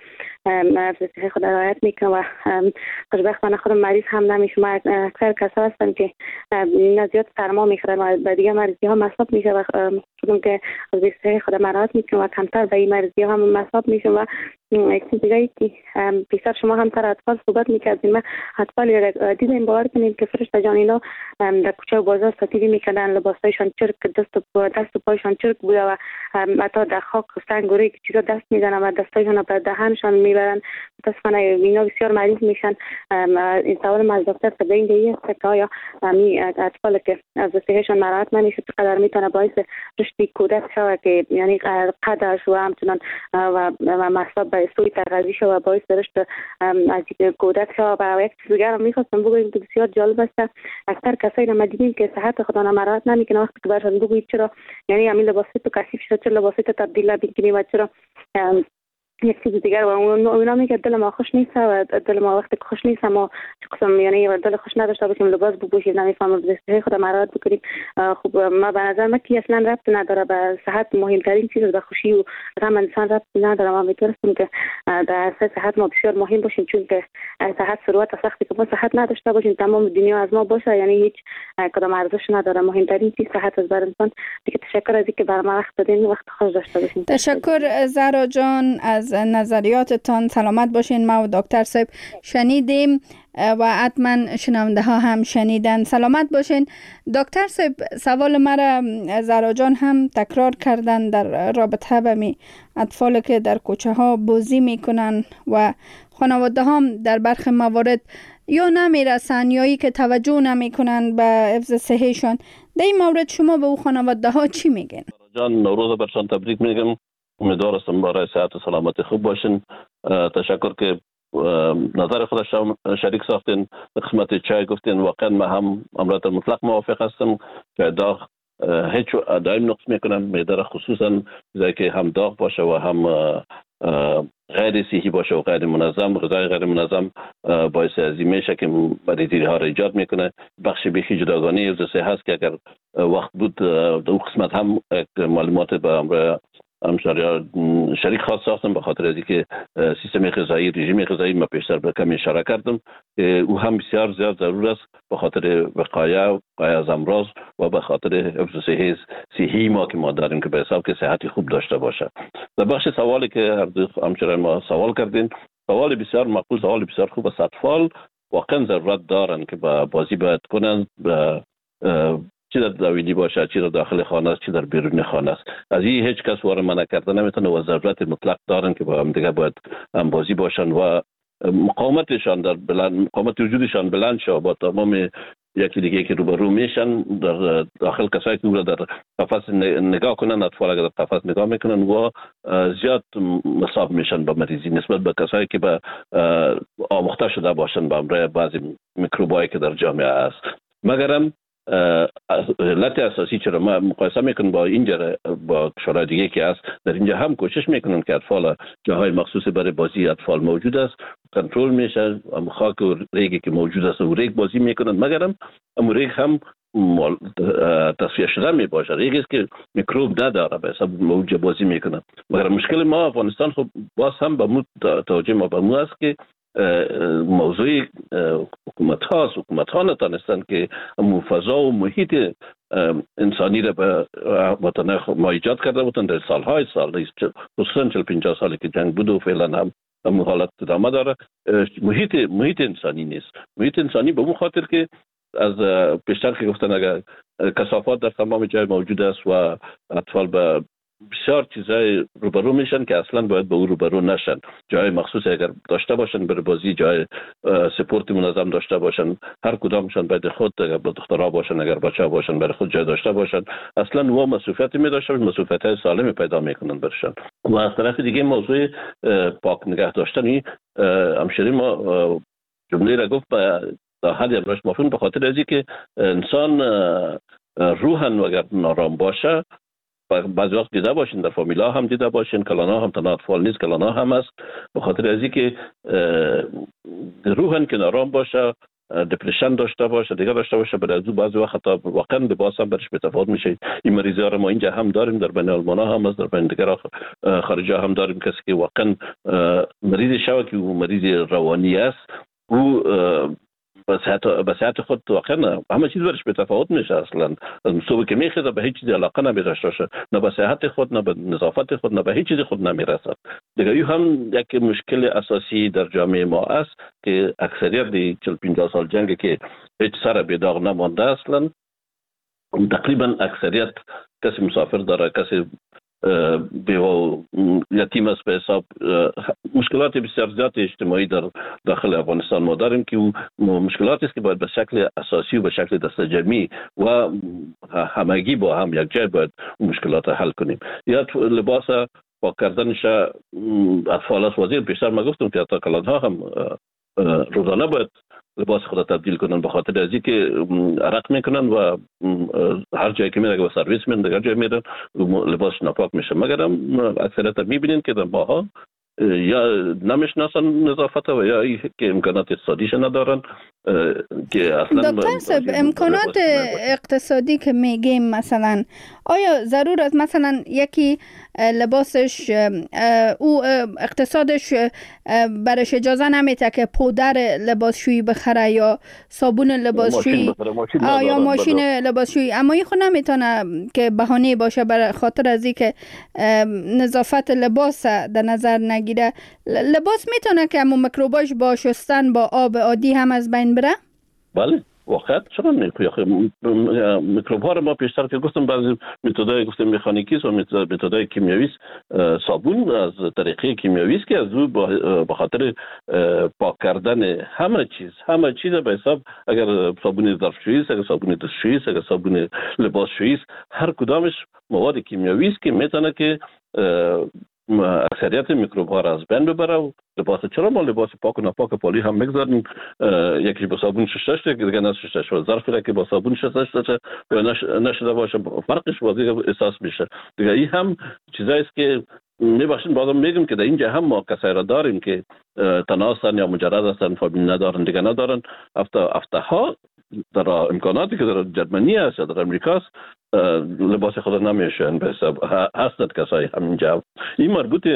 صحت خود رعایت میکنم و خوشبختانه خودم مریض هم نمیشم. اکثر کسا هستن که نه زیاد سرما میخورن و به دیگه مریضی ها مصاب میشه و خودم که از صحت خود مراعات میکنم و کمتر به این مریضی ها هم مصاب میشم. و یک چیز دیگه که پیشتر شما هم سر اطفال صحبت میکردیم، من اطفال دیدیم باور کنید که فرشته جان اینا در کوچه و بازار ساتیری میکردن، لباسایشان چرک، دست و دست و پایشان چرک بوده و حتی در خاک و سنگ و ریگ چیزا دست میزنن و دستایشان به دهنشان میبرن. متاسفانه اینا بسیار مریض میشن. این سوال من از دکتر به این دیگه است که آیا می اطفال که از صحتشان مراعات نمیشه چقدر میتونه باعث رشد کودک شود که یعنی قدش و همچنان و مصاب به سوی تغذیه شود و باعث رشد از کودک شود. و یک چیز دیگه رو میخواستم بگویم که بسیار جالب است. اکثر کسایی رو دیدیم که صحت خود را مراعات نمیکنه. وقتی که برشان بگویید چرا یعنی همین لباسی تو کثیف شده، چرا لباسی تو تبدیل نمیکنی و چرا یک چیز دیگر و اونا میگه دل ما خوش نیست و دل ما وقتی خوش نیست ما قسم یعنی دل خوش نداشته باشیم لباس بپوشیم نمیفهمم به خود مراعات بکنیم. خب ما به نظر من که اصلا ربط نداره به صحت. مهمترین چیز به خوشی و غم انسان ربط نداره. ما میتونستیم که در صحت ما بسیار مهم باشیم، چون که صحت ثروت است. وقتی که ما صحت نداشته باشیم تمام دنیا از ما باشه یعنی هیچ کدام ارزش نداره. مهمترین چیز صحت است برای انسان. دیگه تشکر از اینکه برام وقت دادین، وقت خوش داشته باشین. تشکر زهرا جان از نظریاتتان. سلامت باشین. ما و دکتر صاحب شنیدیم و حتما شنونده ها هم شنیدن. سلامت باشین. دکتر صاحب سوال مرا زهرا جان هم تکرار کردن در رابطه با می اطفال که در کوچه ها بازی میکنن و خانواده هم در برخی موارد یا نمیرسن یا ای که توجه نمیکنن به حفظ صحتشان. در این مورد شما به او خانواده ها چی میگین؟ جان نوروز برشان تبریک میگم. امیدوار هستم برای صحت و سلامتی خوب باشین. تشکر که نظر خودش شریک ساختین. قسمت چای گفتین واقعا ما هم امرات مطلق موافق هستم که داغ هیچ دائم نقص میکنم. معده خصوصا چیزایی که هم داغ باشه و هم غیر صحی باشه و غیر منظم، غذای غیر منظم باعث ازی میشه که مریضی ها را ایجاد میکنه. بخش بیخی جداگانه حفظ صحت هست که اگر وقت بود در قسمت هم معلومات به امر همشهری شریک خاص ساختم به خاطر از اینکه سیستم غذایی رژیم غذایی ما پیشتر به کمی اشاره کردم او هم بسیار زیاد ضرور است به خاطر وقایع وقایع از امراض و به خاطر حفظ صحی صحی ما که ما داریم که به حساب که صحتی خوب داشته باشه. در بخش سوالی که هر دو همچنان ما سوال کردین، سوال بسیار معقول، سوال بسیار خوب است. اطفال واقعا ضرورت دارن که با بازی باید کنن، به چی در داویدی باشه، چی در داخل خانه است، چی در بیرون خانه است. از این هیچ کس وارد منع کرده نمیتونه و ضرورت مطلق دارن که با هم دیگه باید هم بازی باشن و مقاومتشان در بلند مقاومت وجودشان بلند شه با تمام یکی دیگه که روبرو میشن در داخل کسایی که در قفس نگاه کنن. اطفال اگر در قفس نگاه میکنن و زیاد مصاب میشن با مریضی نسبت به کسایی که به آموخته شده باشن با امر بعضی میکروبایی که در جامعه است. مگرم علت اساسی چرا ما مقایسه میکنیم با اینجا با کشورهای دیگه که است، در اینجا هم کوشش میکنن که اطفال جاهای مخصوص برای بازی اطفال موجود است، کنترل میشه، هم خاک و ریگی که موجود است و ریگ بازی میکنن. مگرم هم ریگ هم تصفیه شده می باشه، ریگی است که میکروب نداره به حساب موجود بازی میکنن. مگر مشکل ما افغانستان خب باز هم به مو توجه ما به مو است که موضوع حکومت ها حکومت ها نتانستن که فضا و محیط انسانی را به وطن ما ایجاد کرده بودن در سالهای سال، خصوصا چهل پنجاه سالی که جنگ بود و فعلا هم هم حالت ادامه داره. محیط محیط انسانی نیست. محیط انسانی به اون خاطر که از پیشتر که گفتن اگر کثافات در تمام جای موجود است و اطفال به بسیار چیزای روبرو میشن که اصلا باید به او روبرو نشن. جای مخصوص اگر داشته باشن برای بازی، جای سپورت منظم داشته باشن، هر کدامشان باید خود اگر با دخترها باشن اگر بچه باشن برای خود جای داشته باشن، اصلا و مسئولیت می داشتن، مسئولیت سالمی پیدا میکنن برشان. و از طرف دیگه موضوع پاک نگه داشتنی همشری ما جمله را گفت در حد امروز مفهوم به خاطر ازی که انسان روحن اگر نارام باشه، بعضی وقت دیده باشین در فامیلا هم دیده باشین، کلانا هم تنها اطفال نیست، کلانا هم است، به خاطر ازی که روحن که نارام باشه، دپرشن داشته باشه، دیگه داشته باشه، برای از بعضی وقت تا واقعا لباس هم برش بتفاوت میشه. این مریضی ها رو ما اینجا هم داریم، در بین آلمان هم است، در بین دیگر خارجی هم داریم، کسی که واقعا مریض شوه که او مریض روانی است، او به صحت خود واقعا همه چیز برش به تفاوت میشه. اصلا صبح که میخواد به هیچ چیزی علاقه نمیداشته باشه، نه به صحت خود، نه به نظافت خود، نه به هیچ چیز خود نمیرسد. دیگه این هم یک مشکل اساسی در جامعه ما است که اکثریت دی چهل پنجاه سال جنگ که هیچ سر به داغ نمانده اصلا، تقریبا اکثریت کسی مسافر داره، کسی بیوه یتیم است، به حساب مشکلات بسیار زیاد اجتماعی در داخل افغانستان ما داریم که مشکلاتی است که باید به شکل اساسی و به شکل دست جمعی و همگی با هم یک جای باید مشکلات حل کنیم. یا لباس پاک کردنش اطفال است. وزیر پیشتر ما گفتم که حتی کلانها هم روزانه باید لباس خود تبدیل کنن، به خاطر از اینکه عرق میکنن و هر جایی که میرن و سرویس میرن دیگر جای میرن لباس ناپاک میشه. مگر هم اکثریت میبینین که در ماها یا نمیشناسن نظافت و یا ای که امکانات اقتصادیش ندارن که اصلا دکتر صاحب امکانات اقتصادی که میگیم مثلا آیا ضرور است مثلا یکی لباسش او اقتصادش برش اجازه نمیده که پودر لباسشویی بخره یا صابون لباسشویی یا ماشین لباسشویی، اما این خود نمیتونه که بهانه باشه برای خاطر از اینکه نظافت لباس در نظر نگیره. لباس میتونه که همون میکروباش با شستن با آب عادی هم از بین بره؟ بله واقعا چرا میکنه میکروب ها رو ما پیشتر که گفتم بعضی متدای گفتم مکانیکی و متدای کیمیایی صابون از طریقه کیمیایی است که از او به خاطر پاک کردن همه چیز همه چیز به حساب اگر صابون ظرفشویی است، اگر صابون دستشویی است، اگر صابون لباسشویی است، هر کدامش مواد کیمیایی است که میتونه که اکثریت میکروب ها را از بین ببره. و لباس چرا ما لباس پاک و ناپاک پالی هم میگذاریم، یکی با صابون شستش دیگه دیگه نشستش و ظرفی را که با صابون شستش یا نشده باشه فرقش واضح احساس میشه. دیگه این هم چیزایی است که میبخشین بعضا میگم که در اینجا هم ما کسایی را داریم که تنها هستن یا مجرد هستن، فامیل ندارن، دیگه ندارن. هفته هفته ها در امکاناتی که در جرمنی است یا در امریکا است لباس خود نمیشن به حساب هستند کسایی همینجا. این مربوط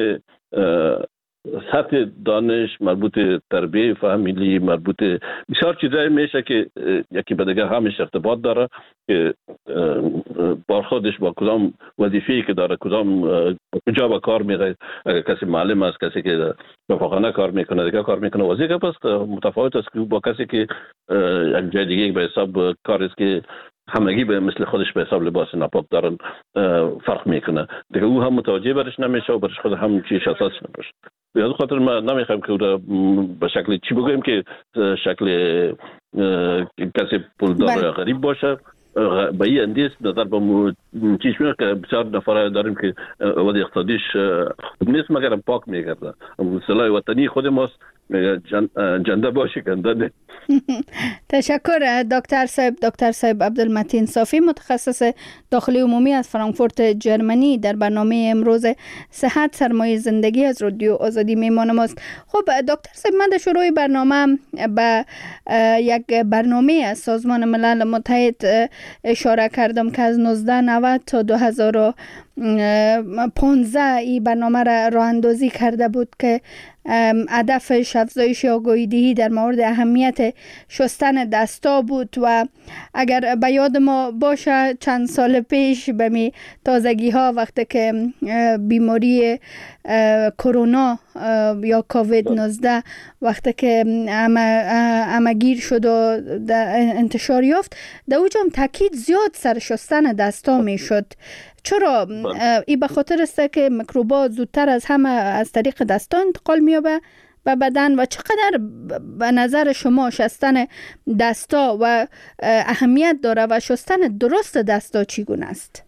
سطح دانش، مربوط تربیه فامیلی، مربوط بسیار چیزایی میشه که یکی به دیگه همش ارتباط داره که برخوردش با کدام وظیفه‌ای که داره، کدام کجا به کار میره. اگر کسی معلم است، کسی که رفاقانه کار میکنه، دیگه کار میکنه، وظیفه پس متفاوت است که با کسی که یک جای دیگه به حساب کار است که همگی به مثل خودش به حساب لباس ناپاک دارن فرق میکنه. دیگه او هم متوجه برش نمیشه و برش خود هم چیش اساس نمیشه. به از خاطر ما نمیخوایم که به شکل چی بگویم که شکل کسی پولدار غریب باشه. به این اندیس نظر به چیش میگه که بسیار نفره داریم که وضع اقتصادیش خوب نیست مگر پاک میگرده. اصطلاح وطنی خود ماست جنده باشه کنده نه. تشکر دکتر صاحب. دکتر صاحب عبدالمتین صافی، متخصص داخلی عمومی از فرانکفورت جرمنی، در برنامه امروز صحت سرمایه زندگی از رادیو آزادی میهمان ماست. خب دکتر صاحب، من در شروع برنامه به یک برنامه از سازمان ملل متحد اشاره کردم که از نوزده نود تا دو هزار و پانزده این برنامه را راه اندازی کرده بود که هدفش افزایش آگاهی دهی در مورد اهمیت شستن دستا بود. و اگر به یاد ما باشه چند سال پیش به می تازگی ها وقتی که بیماری کرونا یا کووید نوزده وقتی که همگیر شد و انتشار یافت، در اوجم تاکید زیاد سر شستن دستا می شد. چرا؟ این به خاطر است که میکروبات زودتر از همه از طریق دستا انتقال می‌یابه به بدن. و چقدر به نظر شما شستن دستا و اهمیت داره و شستن درست دستا چگونه است؟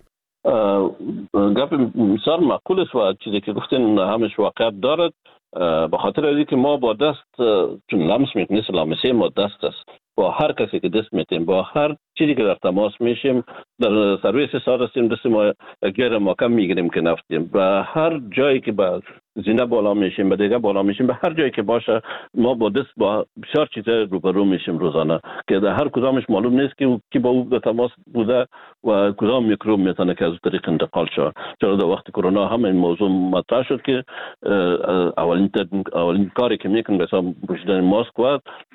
گپ بسیار معقول است و چیزی که گفتین همش واقعیت دارد. به خاطر اینکه ما با دست چون لمس میکنیم، لمسه ما دست است. با هر کسی که دست میتیم، با هر چیزی که در تماس میشیم، در سرویس سار هستیم دست ما غیر محکم میگیریم که نفتیم. و هر جایی که با زینه بالا میشیم، به دیگه بالا میشیم، به هر جایی که باشه ما با دست با بسیار چیزا روبرو میشیم روزانه که در هر کدامش معلوم نیست که کی با او در تماس بوده و کدام میکروب میتونه که از طریق انتقال شه. چرا در وقت کرونا هم این موضوع مطرح شد که اولین اولین کاری که میکنن به حساب پوشیدن ماسک و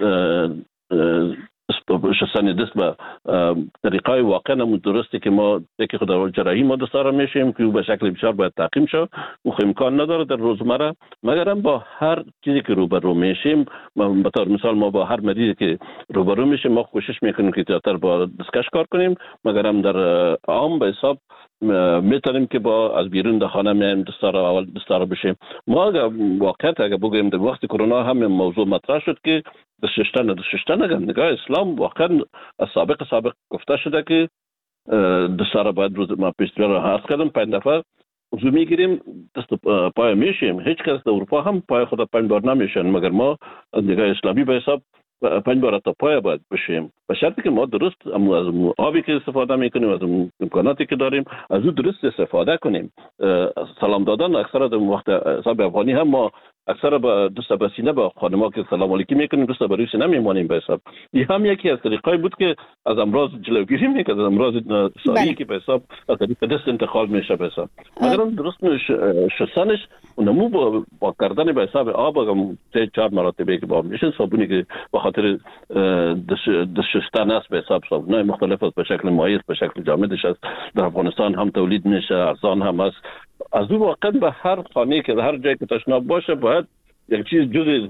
شستن دست به طریقای واقعا هم درسته که ما یکی خود جراحی ما دستاره میشیم که به شکل بسیار باید تعقیم شد و امکان نداره در روزمره، مگر هم با هر چیزی که روبرو میشیم. به طور مثال ما با هر مریضی که روبرو میشیم ما کوشش میکنیم که زیادتر با دستکش کار کنیم، مگر هم در عام به حساب میتونیم که با از بیرون در خانه میایم دستاره اول دستاره بشیم. ما اگر واقعیت اگر بگویم در وقت کرونا هم موضوع مطرح شد که دست شستن دست شستن اگر نگاه اسلام واقعا از سابق سابق گفته شده که دستاره باید روز ما پیشتر را حرف کردم پنج دفعه وضو میگیریم دست پای میشیم. هیچ کس در اروپا هم پای خود پنج بار نمیشن، مگر ما از نگاه اسلامی به حساب پنج بار تا پای باید بشیم، به شرطی که ما درست از آبی که استفاده میکنیم، از امکاناتی که داریم از او درست استفاده کنیم. سلام دادن اکثر در وقت حساب افغانی هم ما اکثر با دوست به سینه با خانم‌ها که سلام علیکم میکنیم دوست به روی سینه میمونیم به حساب. این هم یکی از طریقای بود که از امراض جلوگیری میکرد، از امراض ساری که به حساب از طریق دست انتقال میشه به حساب. اگر درست شستنش اونمو با, با کردن به حساب آب هم سه چهار مرتبه که با میشه صابونی که به خاطر دست شستن است به حساب صابونای مختلف است، به شکل مایع به شکل جامدش است، در افغانستان هم تولید میشه، ارزان هم است. از اون واقعا به هر خانه که هر جایی که تشناب باشه باید یک چیز جز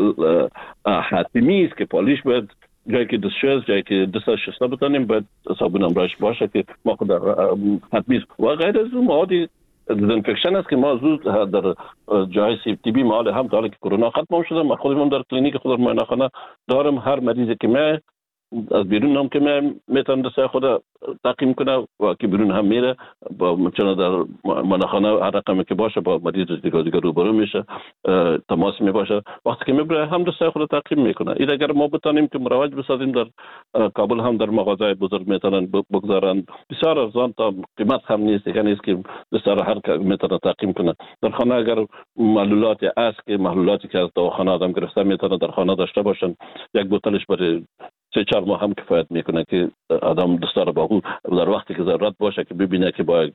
حتمی است که پالیش باید جایی که دستشوی است، جایی که دست شسته بتانیم باید صابون امراش باشه که ما خود حتمی است. و غیر از اون مواد دزینفکشن است که ما زود در جای سی بی مال هم تا که کرونا ختم شده ما خودمون در کلینیک خود معاینه خانه دارم. هر مریضی که ما از بیرون هم که میتونه دسته خود تعقیم کنه و که بیرون هم میره با چون در مناخانه هر رقمی که باشه با مریض دیگه دیگه روبرو میشه، تماس می باشه، وقتی که میبره هم دسته خود تعقیم میکنه. این اگر ما بتونیم که مروج بسازیم در کابل هم در مغازه بزرگ میتونن بگذارن بسیار ارزان تا قیمت هم نیست، یعنی نیست که دسته را هر میتونه تعقیم کنه. در خانه اگر محلولات است که محلولاتی که از دواخانه آدم گرفته میتونه در خانه داشته باشن، یک بوتلش برای سه چهار ماه هم کفایت میکنه که آدم دستار با او در وقتی که ضرورت باشه که ببینه که باید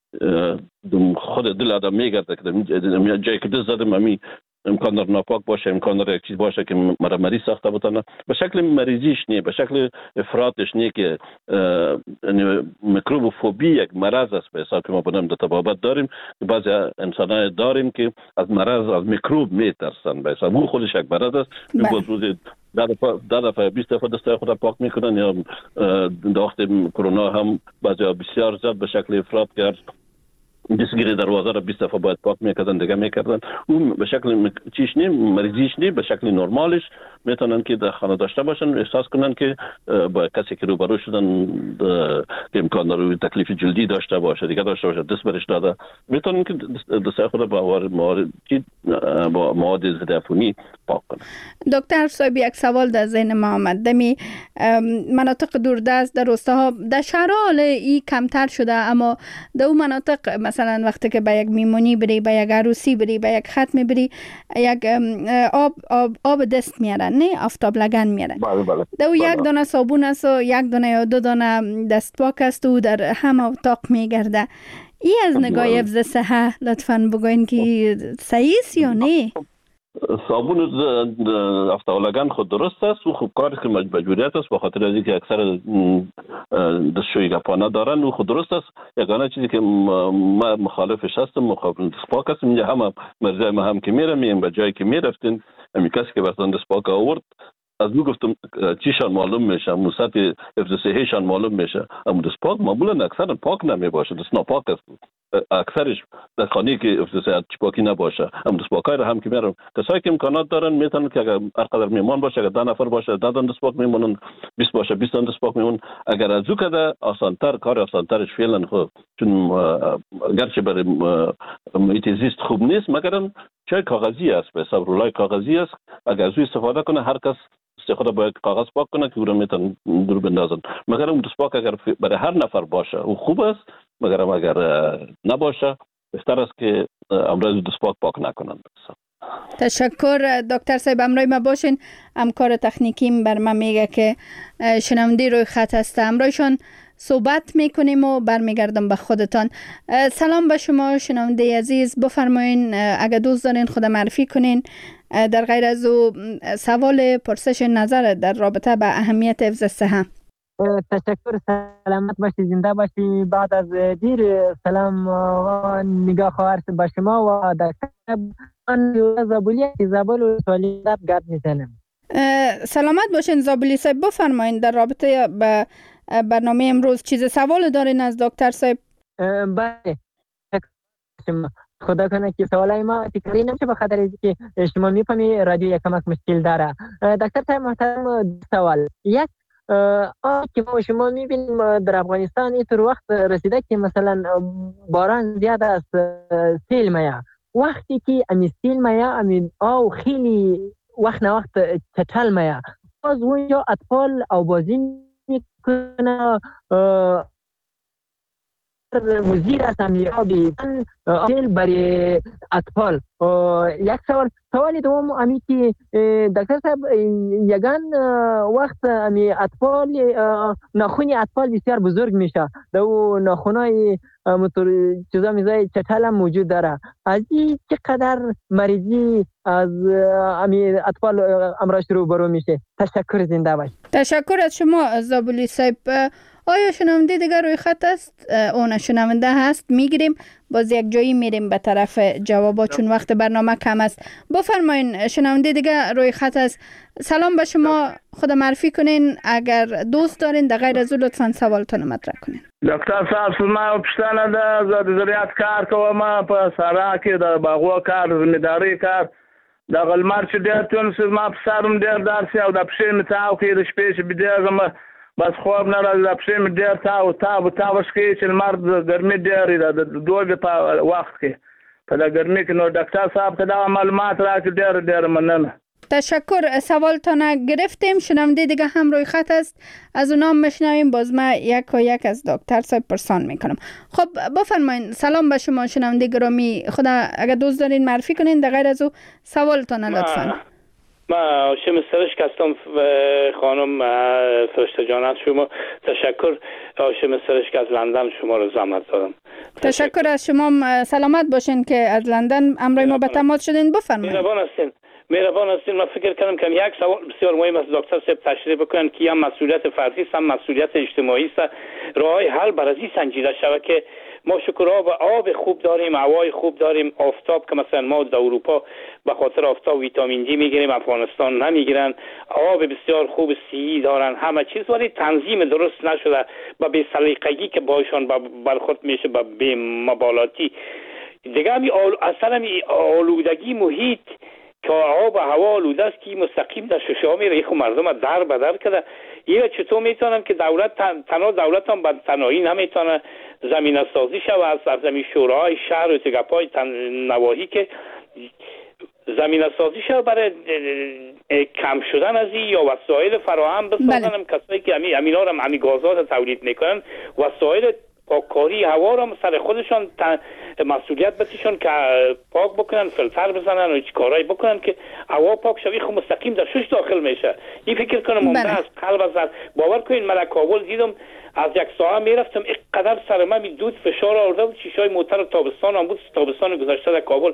خود دل آدم میگرده که جایی که دست زدم امی امکان داره ناپاک باشه، امکان داره یک چیز باشه که مرا مریض ساخته بتونه. به شکل مریضیش نیه، به شکل افراطش نیه که میکروبوفوبی یک مرض است به حساب که ما بنام در طبابت داریم. بعضی انسان‌ها داریم که از مرض از میکروب میترسن به حساب او خودش یک مرض است. در دفعه در دفعه بیست دفعه دستای خود پاک میکنن یا در وقت کرونا هم بعضی بسیار زیاد به شکل افراط کرد دستگیری دروازه را بیست دفعه باید پاک میکردن دیگه میکردن. اون به شکل چیش نیم مریضیش نیم به شکل نرمالش میتونن که در خانه داشته باشن، احساس کنن که با کسی که روبرو شدن که امکان داره تکلیف جلدی داشته باشه دیگه داشته باشه دست برش داده میتونن که دستای خود با مواد با مواد ضد عفونی پاک کنن. دکتر صاحب یک سوال در ذهن ما آمد. دمی مناطق دوردست در روستاها در شهرها ای کمتر شده، اما در اون مناطق مثلا وقتی که به یک میمونی بری، به یک عروسی بری، به یک ختم بری، یک آب آب آب دست میارن، نه آفتاب لگن میارن. بله بله. دو یک دانه صابون است و یک دانه یا دو دانه دست پاک است و در همه اتاق میگرده. ای از نگاه حفظ صحه لطفاً بگوین که صحیح است یا نه؟ صابون افتالگان خود درست است و خوب کاری که مجبوریت است به خاطر از اینکه اکثر دستشویی گپانه دارن و خود درست است. یگانه چیزی که ما مخالفش هستم مخالف دستپاک هستم. اینجا همه مرزای ما هم که میرم میگم به جایی که میرفتین امی کسی که براتون دستپاک آورد از می گفتم چیشان معلوم میشه، موسط حفظ صحیشان معلوم میشه، اما دستپاک معمولا اکثر پاک نمی باشه، دست ناپاک است. اکثرش در خانه که حفظ صحت پاکی نباشه، اما دستپاکای را هم که میرم کسایی که امکانات دارن میتونن که اگر هر قدر میمان باشه، اگر ده نفر باشه ده دست دستپاک میمونن، بیست باشه بیست دست دستپاک میمونن. اگر از او کده آسانتر کار آسانترش فعلا خود چون گرچه برای محیط زیست خوب نیست مگرم چای کاغذی است به حساب رولای کاغذی است. اگر از او استفاده کنه هر کس خود باید کاغذ پاک کنه که او را میتونن دور بندازن. مگر اون دستپاک اگر برای هر نفر باشه او خوب است، مگر اگر نباشه بهتر است که امروز دستپاک پاک نکنن. تشکر دکتر صاحب. امروی ما باشین. همکار تکنیکیم بر من میگه که شنونده روی خط هست، امرویشان صحبت میکنیم و برمیگردم به خودتان. سلام به شما شنونده عزیز، بفرمایین اگر دوست دارین خود معرفی کنین، در غیر از او سوال پرسش نظر در رابطه با اهمیت حفظ صحه. تشکر، سلامت باشی، زنده باشی. بعد از دیر سلام و نگاه خواهر به شما و دکتر من زابلی زابل و سوالی گپ میزنم. سلامت باشین زابلی صاحب، بفرمایین در رابطه با برنامه امروز چیز سوال دارین از دکتر صاحب؟ بله، خدا کنه که سوالای ما تکراری نمیشه به خاطر اینکه شما میفهمی رادیو یک کمک مشکل داره. دکتر صاحب محترم، سوال یک آه که ما شما میبینیم در افغانستان اینطور وقت رسیده که مثلا باران زیاد است، سیل میاد، وقتی که امی سیل میاد امی آو خیلی وقت نه وقت چتل میاد، باز اونجا اطفال او بازی میکنه مزیر است امی آبی سیل برای اطفال. یک سوال سوالی دوم امی که دکتر صاحب یگان وقت امی اطفال ناخونی اطفال بسیار بزرگ میشه، دو ناخونای چیزا میزای چتل هم موجود داره، از این چقدر مریضی از امی اطفال امراض رو برو میشه؟ تشکر، زنده باش. تشکر از شما زابلی صاحب. آیا شنونده دیگر روی خط است؟ اون شنونده هست، میگیریم باز یک جایی میریم به طرف جوابات چون وقت برنامه کم است. بفرمایین شنونده دیگر روی خط است. سلام به شما، خود معرفی کنین، اگر دوست دارین در غیر از او لطفاً سوالتون مطرح کنین. دکتر صاحب ما پښتنه ده د زراعت کار کوم په سارا کې د باغو کار زمینداری کار د غلمر چې ډېر تون سز ما په سارم ډېر دارسي او د پښې متاو کې د شپې چې بده بس خواب نه راځي، د پښې ډېر تاو تاو تاو شکې چې مرد ګرمي ډېر د دوه په وخت کې په د ګرمي کې نو ډاکټر صاحب ته دا معلومات راکړي، ډېر ډېر مننه. تشکر، سوالتان گرفتیم. شنونده دیگه هم روی خط است، از اونام میشنویم، باز ما یک و یک از دکتر صاحب پرسان میکنم. خب بفرمایین. سلام به شما شنونده گرامی، خدا اگر دوست دارین معرفی کنین، در غیر از او سوالتان لطفاً. ما هاشم سرشک هستم خانم فرشته جان. از شما تشکر. هاشم سرشک از لندن شما رو زحمت دادم. تشکر, تشکر از شما. سلامت باشین که از لندن امروز ما به تماس شدین. بفرمایید. مهربان هستین. مهربان هستین. من فکر کردم که یک سوال بسیار مهم است دکتر صاحب تشریح بکنن که هم مسئولیت فردی است هم مسئولیت اجتماعی است. راهی حل برای سنجیده شود که ما شکر آب آب خوب داریم، هوای خوب داریم، آفتاب که مثلا ما در اروپا به خاطر آفتاب ویتامین دی میگیریم، افغانستان نمیگیرن، آب بسیار خوب سی دارن، همه چیز، ولی تنظیم درست نشده با بی سلیقگی که باشون برخورد میشه با بی مبالاتی دیگه. همی اصلا همی آلودگی محیط که آب و هوا آلوده است که مستقیم در شش میره خو مردم در بدر کرده. یه چطور میتونن که دولت تنها دولت هم به تنهایی نمیتونه زمینه سازی شود از سرزمین شوراهای شهر و تگپای نواحی که زمینه سازی شود برای کم شدن از این یا وسایل فراهم بسازن. هم کسایی که همین همینا رو همین گازات تولید میکنن وسایل پاککاری هوا رو سر خودشان مسئولیت بسیشون که پاک بکنن، فیلتر بزنن و کارایی بکنن که هوا پاک شوی خود مستقیم در شش داخل میشه. این فکر کنم ممکن است قلب از باور کنین. من کابل دیدم از یک ساعت میرفتم اینقدر سر من می دود فشار آورده بود. شیشای موتر تابستان هم بود، تابستان گذشته در کابل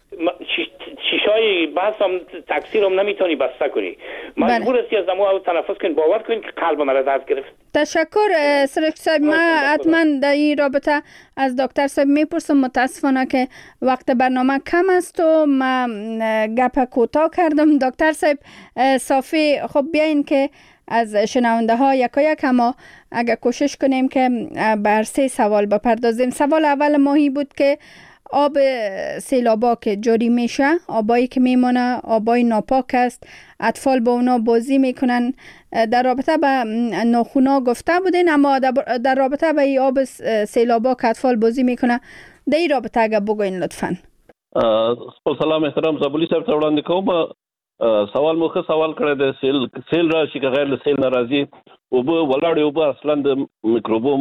شیشای بس هم تاکسی رو نمیتونی بسته کنی، مجبور هستی از دمو تنفس کنی. باور کنین که قلب من درد گرفت. تشکر سرشک صاحب. ما حتما در این رابطه از دکتر صاحب میپرسم. متاسفانه که وقت برنامه کم است و ما گپ کوتاه کردم. دکتر صاحب صافی خب بیاین که از شنونده ها یکا یک اما اگر کوشش کنیم که بر سه سوال بپردازیم. سوال اول ماهی بود که آب سیلابا که جاری میشه، آبایی که میمونه آبای ناپاک است، اطفال با اونا بازی میکنن. در رابطه به ناخونا گفته بودین، اما در رابطه به این آب سیلابا که اطفال بازی میکنه در این رابطه اگر بگوین لطفاً. سلام احترام زابلی صاحب ته وړاندې کوم. سوال مخه سوال کړی د سیل سیل راشي که غیر له سیل ناراضي اوبه ولاړې اوبه اصلا د میکروبوم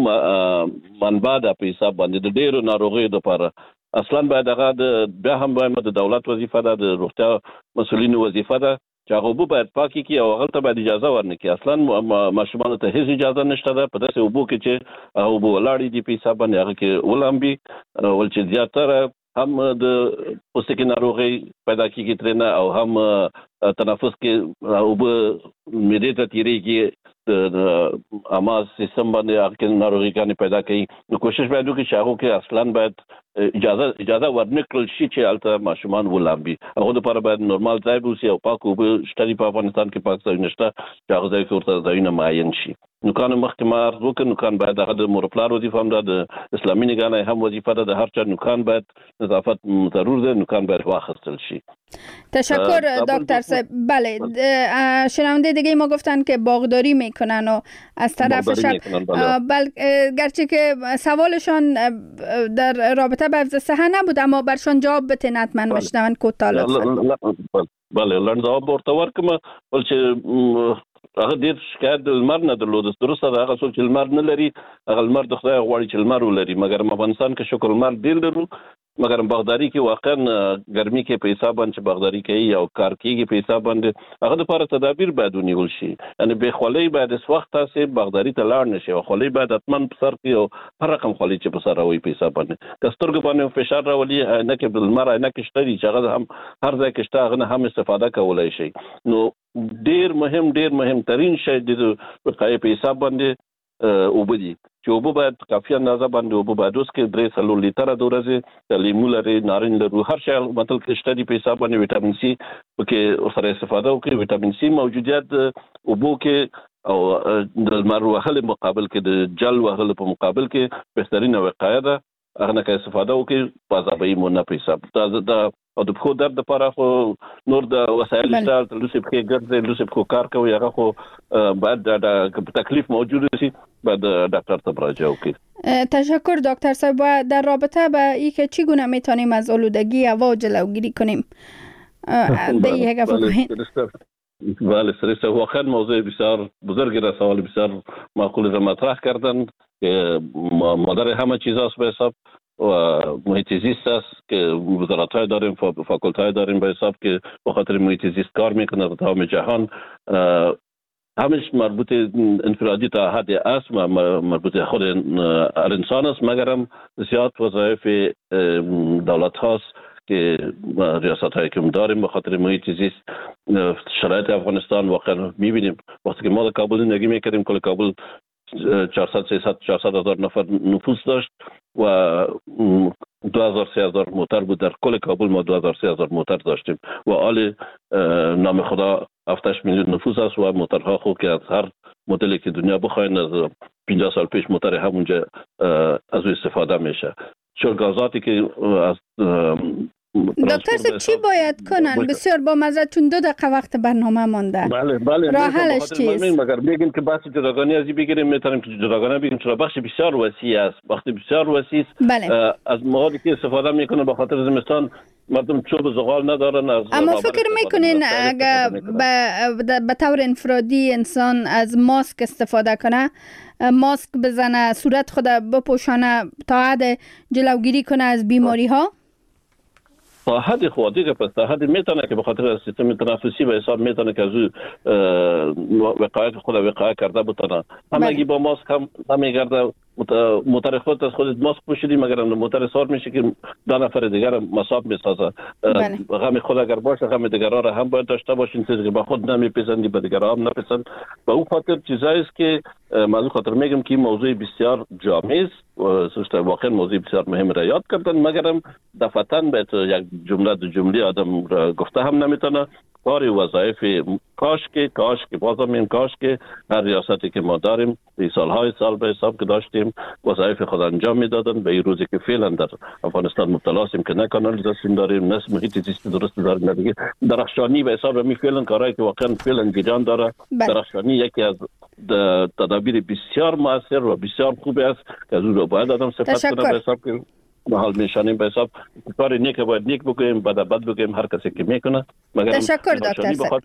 منبع ده په حساب باندې د ډېرو ناروغیو دپاره. اصلا باید هغه د بیا هم باید د دولت وظیفه ده، د روغتیا مسؤلینو وظیفه ده چې هغه اوبه باید پاکې کړي او هغه ته باید اجازه ورنکړي. اصلا ماشومانو ته هیڅ اجازه نشته ده په داسې اوبو کې چې هغه اوبه ولاړې دي په حساب باندې هغه کې ولامبي ول چې زیاتره هم د پوستکي ناروغي پیدا کیږي ترنه او هم تنفس کې اوبه معدې ته تیریږي، د اما سیستم باندې هغه ناروغي ګانې پیدا کوي. نو کوشش باید وکړي چې هغه کې اصلا باید اجازه اجازه ورنکړل شي چې الته ماشومان ولامبي. هغه لپاره باید نورمال ځای وسی او پاک اوبه شته. په افغانستان کې پاک ځای نشته چې هغه ځای کې ورته ځایونه معین شي. نو کان مخکې ما عرض وکړ نو کان باید هغه د مورپلار وظیفه هم ده، د اسلامي نگاه هم وظیفه ده، د هر چا نو کان باید نظافت ضرور ده، نو کان باید واخیستل شی. تشکر دکتر صاحب. بله شنونده دیگه ما گفتن که باغداری میکنن و از طرفشان بل گرچه که سوالشان در رابطه با حفظ صحه نبود اما برشان جواب بتین حتما بشنون کوتاه لطفا. بله لن جواب ورته ورکم. ول چې هغه ډیر شکایت د لمر نه درلود. درسته ده هغه څوک چې لمر نه لري هغه لمر د خدای غواړي چې لمر ولري، مګر افغانستان کې شکر لمر ډیر لرو، مګر باغداري کې واقعا ګرمي کې په حساب باندې باغداري کوي او کار کوي په حساب باندې هغه لپاره تدابیر باید ونیول شي. یعنی به خولۍ باید اس وخت تاسو باغداري ته لاړ نشي او خولۍ باید اتمن په سر کې او هر رقم خولۍ چې په سر راوي په حساب باندې کسترګ باندې فشار راولي نه کې بل مر نه کې شتري چې هغه هم هر ځای کې شته هغه هم استفاده کولای شي. نو ډیر مهم ډیر مهم ترين شی د وقایې په حساب باندې اوبه دي چې اوبه باید کافي اندازه باندې اوبه باید اوس کې درې څلور لیټره د ورځې لیمو لري، نارنج لرو، هر شی مطلب کې شته دي په حساب باندې وټامین سي پکې سره استفاده وکړي. وټامین سي موجودیت اوبو کې او د لمر وهلو مقابل کې د جل وهلو په مقابل کې بهترینه وقایه ده. هغه نه کې استفاده وکړي پازابې مونږ په حساب دا او د خو درد لپاره خو نور د وسایل شته، لوسې په ګرځي لوسې په کار کوي، هغه خو بعد د تکلیف موجود شي بعد دکتر ته مراجعه وکړي. تشکر دکتر صاحب. در رابطه با اینکه چگونه میتونیم از آلودگی هوا جلوگیری کنیم دیگه گفت بگوین. بله سریسته واقعا موضوع بسیار بزرگی را سوال بسیار معقول را مطرح کردن که مادر همه چیز است به حساب و محیط زیست است که وزارت‌های داریم، فاکولت‌های داریم به حساب که به خاطر محیط زیست کار میکنه در تمام جهان. همش مربوط انفرادی تا حد است و مربوط خود انسان است، مگرم زیاد وظایف دولت هاست که ریاست هایی که داریم به خاطر محیط زیست. شرایط افغانستان واقعا میبینیم وقتی که ما در کابل زندگی میکردیم، کل کابل چهارصد سیصد چهارصد هزار نفر نفوس داشت و دو هزار سه هزار موتر بود. در کل کابل ما دو هزار سه هزار موتر داشتیم و حال نام خدا هفت میلیون نفوس است و موترها خوب که از هر مدلی که دنیا بخواین از پنجاه سال پیش موتر همونجا از او استفاده میشه. شرگازاتی که از دکتر صاحب چی باید کنن؟ بسیار با مزه، چون دو دقیقه وقت برنامه مانده. بله بله. راه حلش چیست؟ مگر بگیم که بحث جداگانه ازی بگیریم، میتونیم که جداگانه بگیم، چرا بخش بسیار وسیع است. وقتی بسیار وسیع است. بله. از موادی که استفاده میکنه به خاطر زمستان مردم چوب زغال ندارن. از اما فکر میکنین اگر به طور انفرادی انسان از ماسک استفاده کنه، ماسک بزنه، صورت خود بپوشانه تا حد جلوگیری کنه از بیماری ها؟ تا حد خود دیگه پس تا حد میتونه که به خاطر سیستم تنفسی به حساب میتونه که از وقایت خود وقایت کرده بتونه. همگی با ماسک هم نمیگرده. موتر خود از خودت ماسک پوشیدی مگر موتر سار میشه که دو نفر دیگر مصاب میسازه. غم خود اگر باشه غم دیگرها را هم باید داشته باشین، چیزی که با خود نمیپسندی به دیگرها هم نپسند. و اون خاطر چیزایی است که من خاطر میگم که موضوع بسیار جامع است و سوشت واقعا موضوع بسیار مهم را یاد کردن، مگرم دفعتاً به یک جمله دو جمله آدم را گفته هم نمیتونه. کاری وظایف کاش که کاش که بازم این کاش که هر ریاستی که ما داریم این سالهای سال به حساب که داشتیم وظایف خود انجام میدادن. به این روزی که فعلا در افغانستان مبتلا هستیم که نه کانالیزاسیون داریم، نه محیط زیست درست داریم، نه دیگه درخشانی به حساب می فعلا کارهایی که واقعا فعلا جریان داره. درخشانی یکی از تدابیر بسیار موثر و بسیار خوب است که از اون رو باید آدم صفت کنه به حساب که محال میشانیم به حساب کار نیک باید نیک بگویم، بد بد بگویم، هر کسی که میکنه. تشکر دکتر صاحب.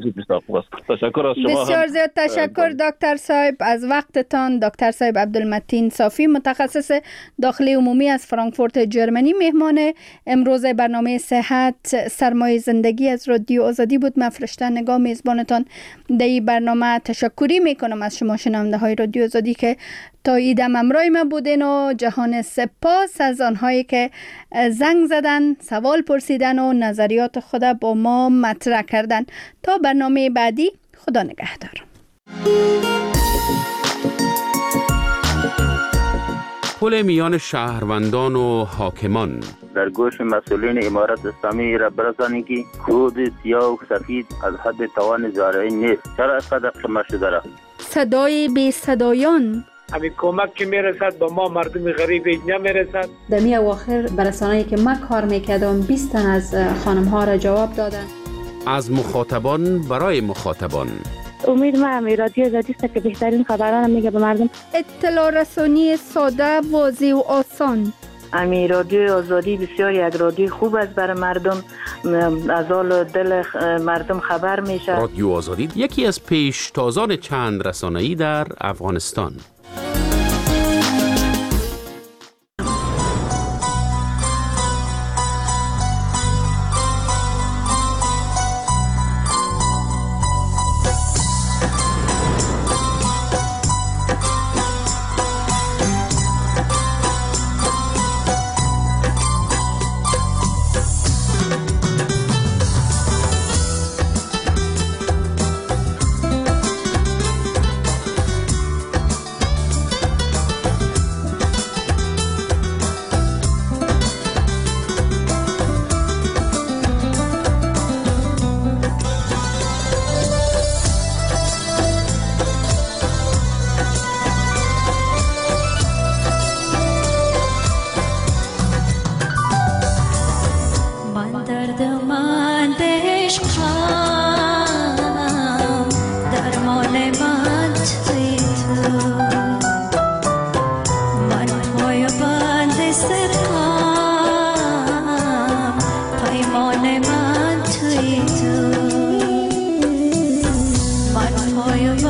تشکر از شما. بسیار زیاد تشکر دکتر صاحب از وقتتان. دکتر صاحب عبدالمتین صافی، متخصص داخلی عمومی از فرانکفورت جرمنی، مهمان امروز برنامه صحت سرمایه زندگی از رادیو آزادی بود. من فرشته نگاه میزبانتان در این برنامه تشکری میکنم از شما شنونده های رادیو آزادی که تا ایدم امرای ما بودین و جهان سپاس از آنهایی که زنگ زدن، سوال پرسیدن و نظریات خود با ما مطرح کردن. تا برنامه بعدی، خدا نگهدار. پل میان شهروندان و حاکمان در گوش مسئولین امارت اسلامی را برسانید که کود سیاه و سفید از حد توان زارعی نیست. چرا اینقدر شما شده را؟ صدای بی صدایان، همین کمک که میرسد با ما مردم غریب نمیرسد. در می اواخر برسانه‌ای که من کار میکردم بیست تن از خانم ها را جواب دادن. از مخاطبان برای مخاطبان. امید ما امی رادیو آزادی است که بهترین خبران میگه به مردم. اطلاع رسانی ساده، واضح و آسان. امی رادیو آزادی بسیار یک رادیو خوب است برای مردم، از حال دل مردم خبر میشه. رادیو آزادی یکی از پیشتازان چند رسانه‌ای در افغانستان.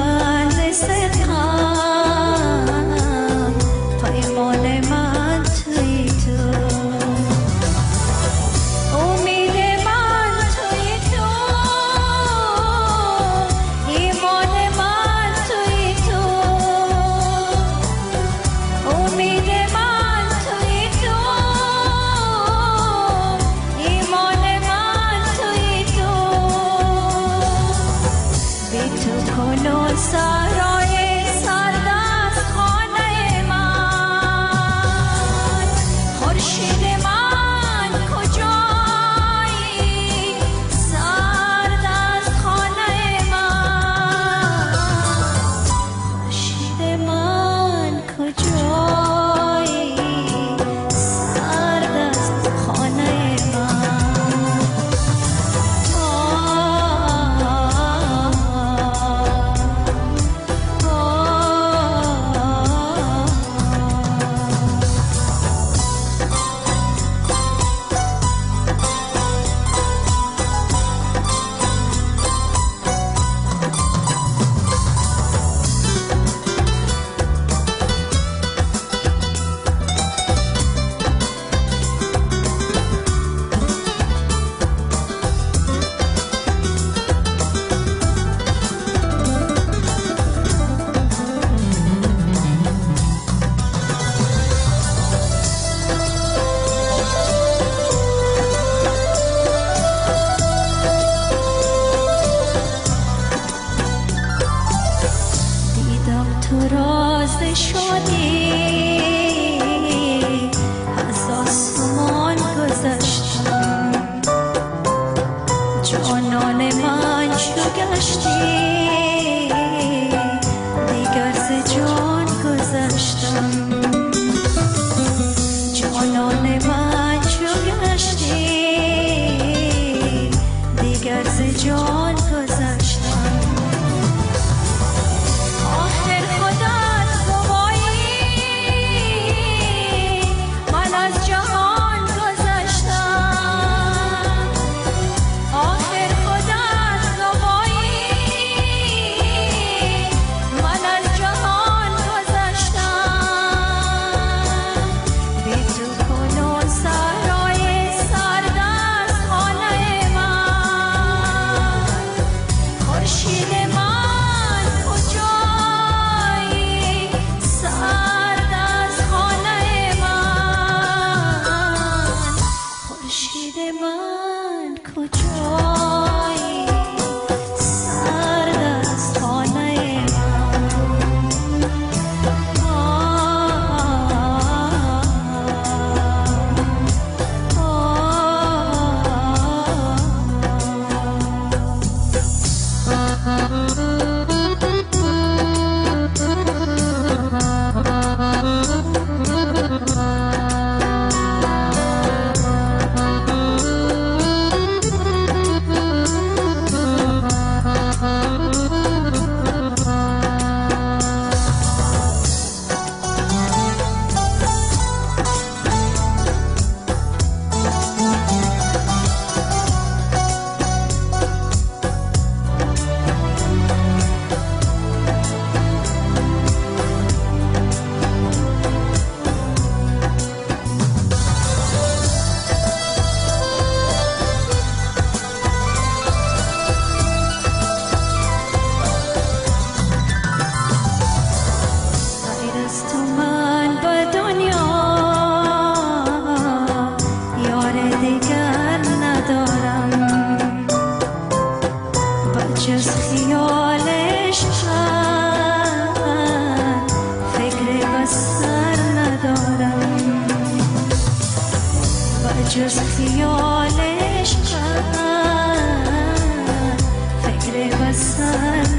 پیمان من تویی تو جز خیالش من فکر بسر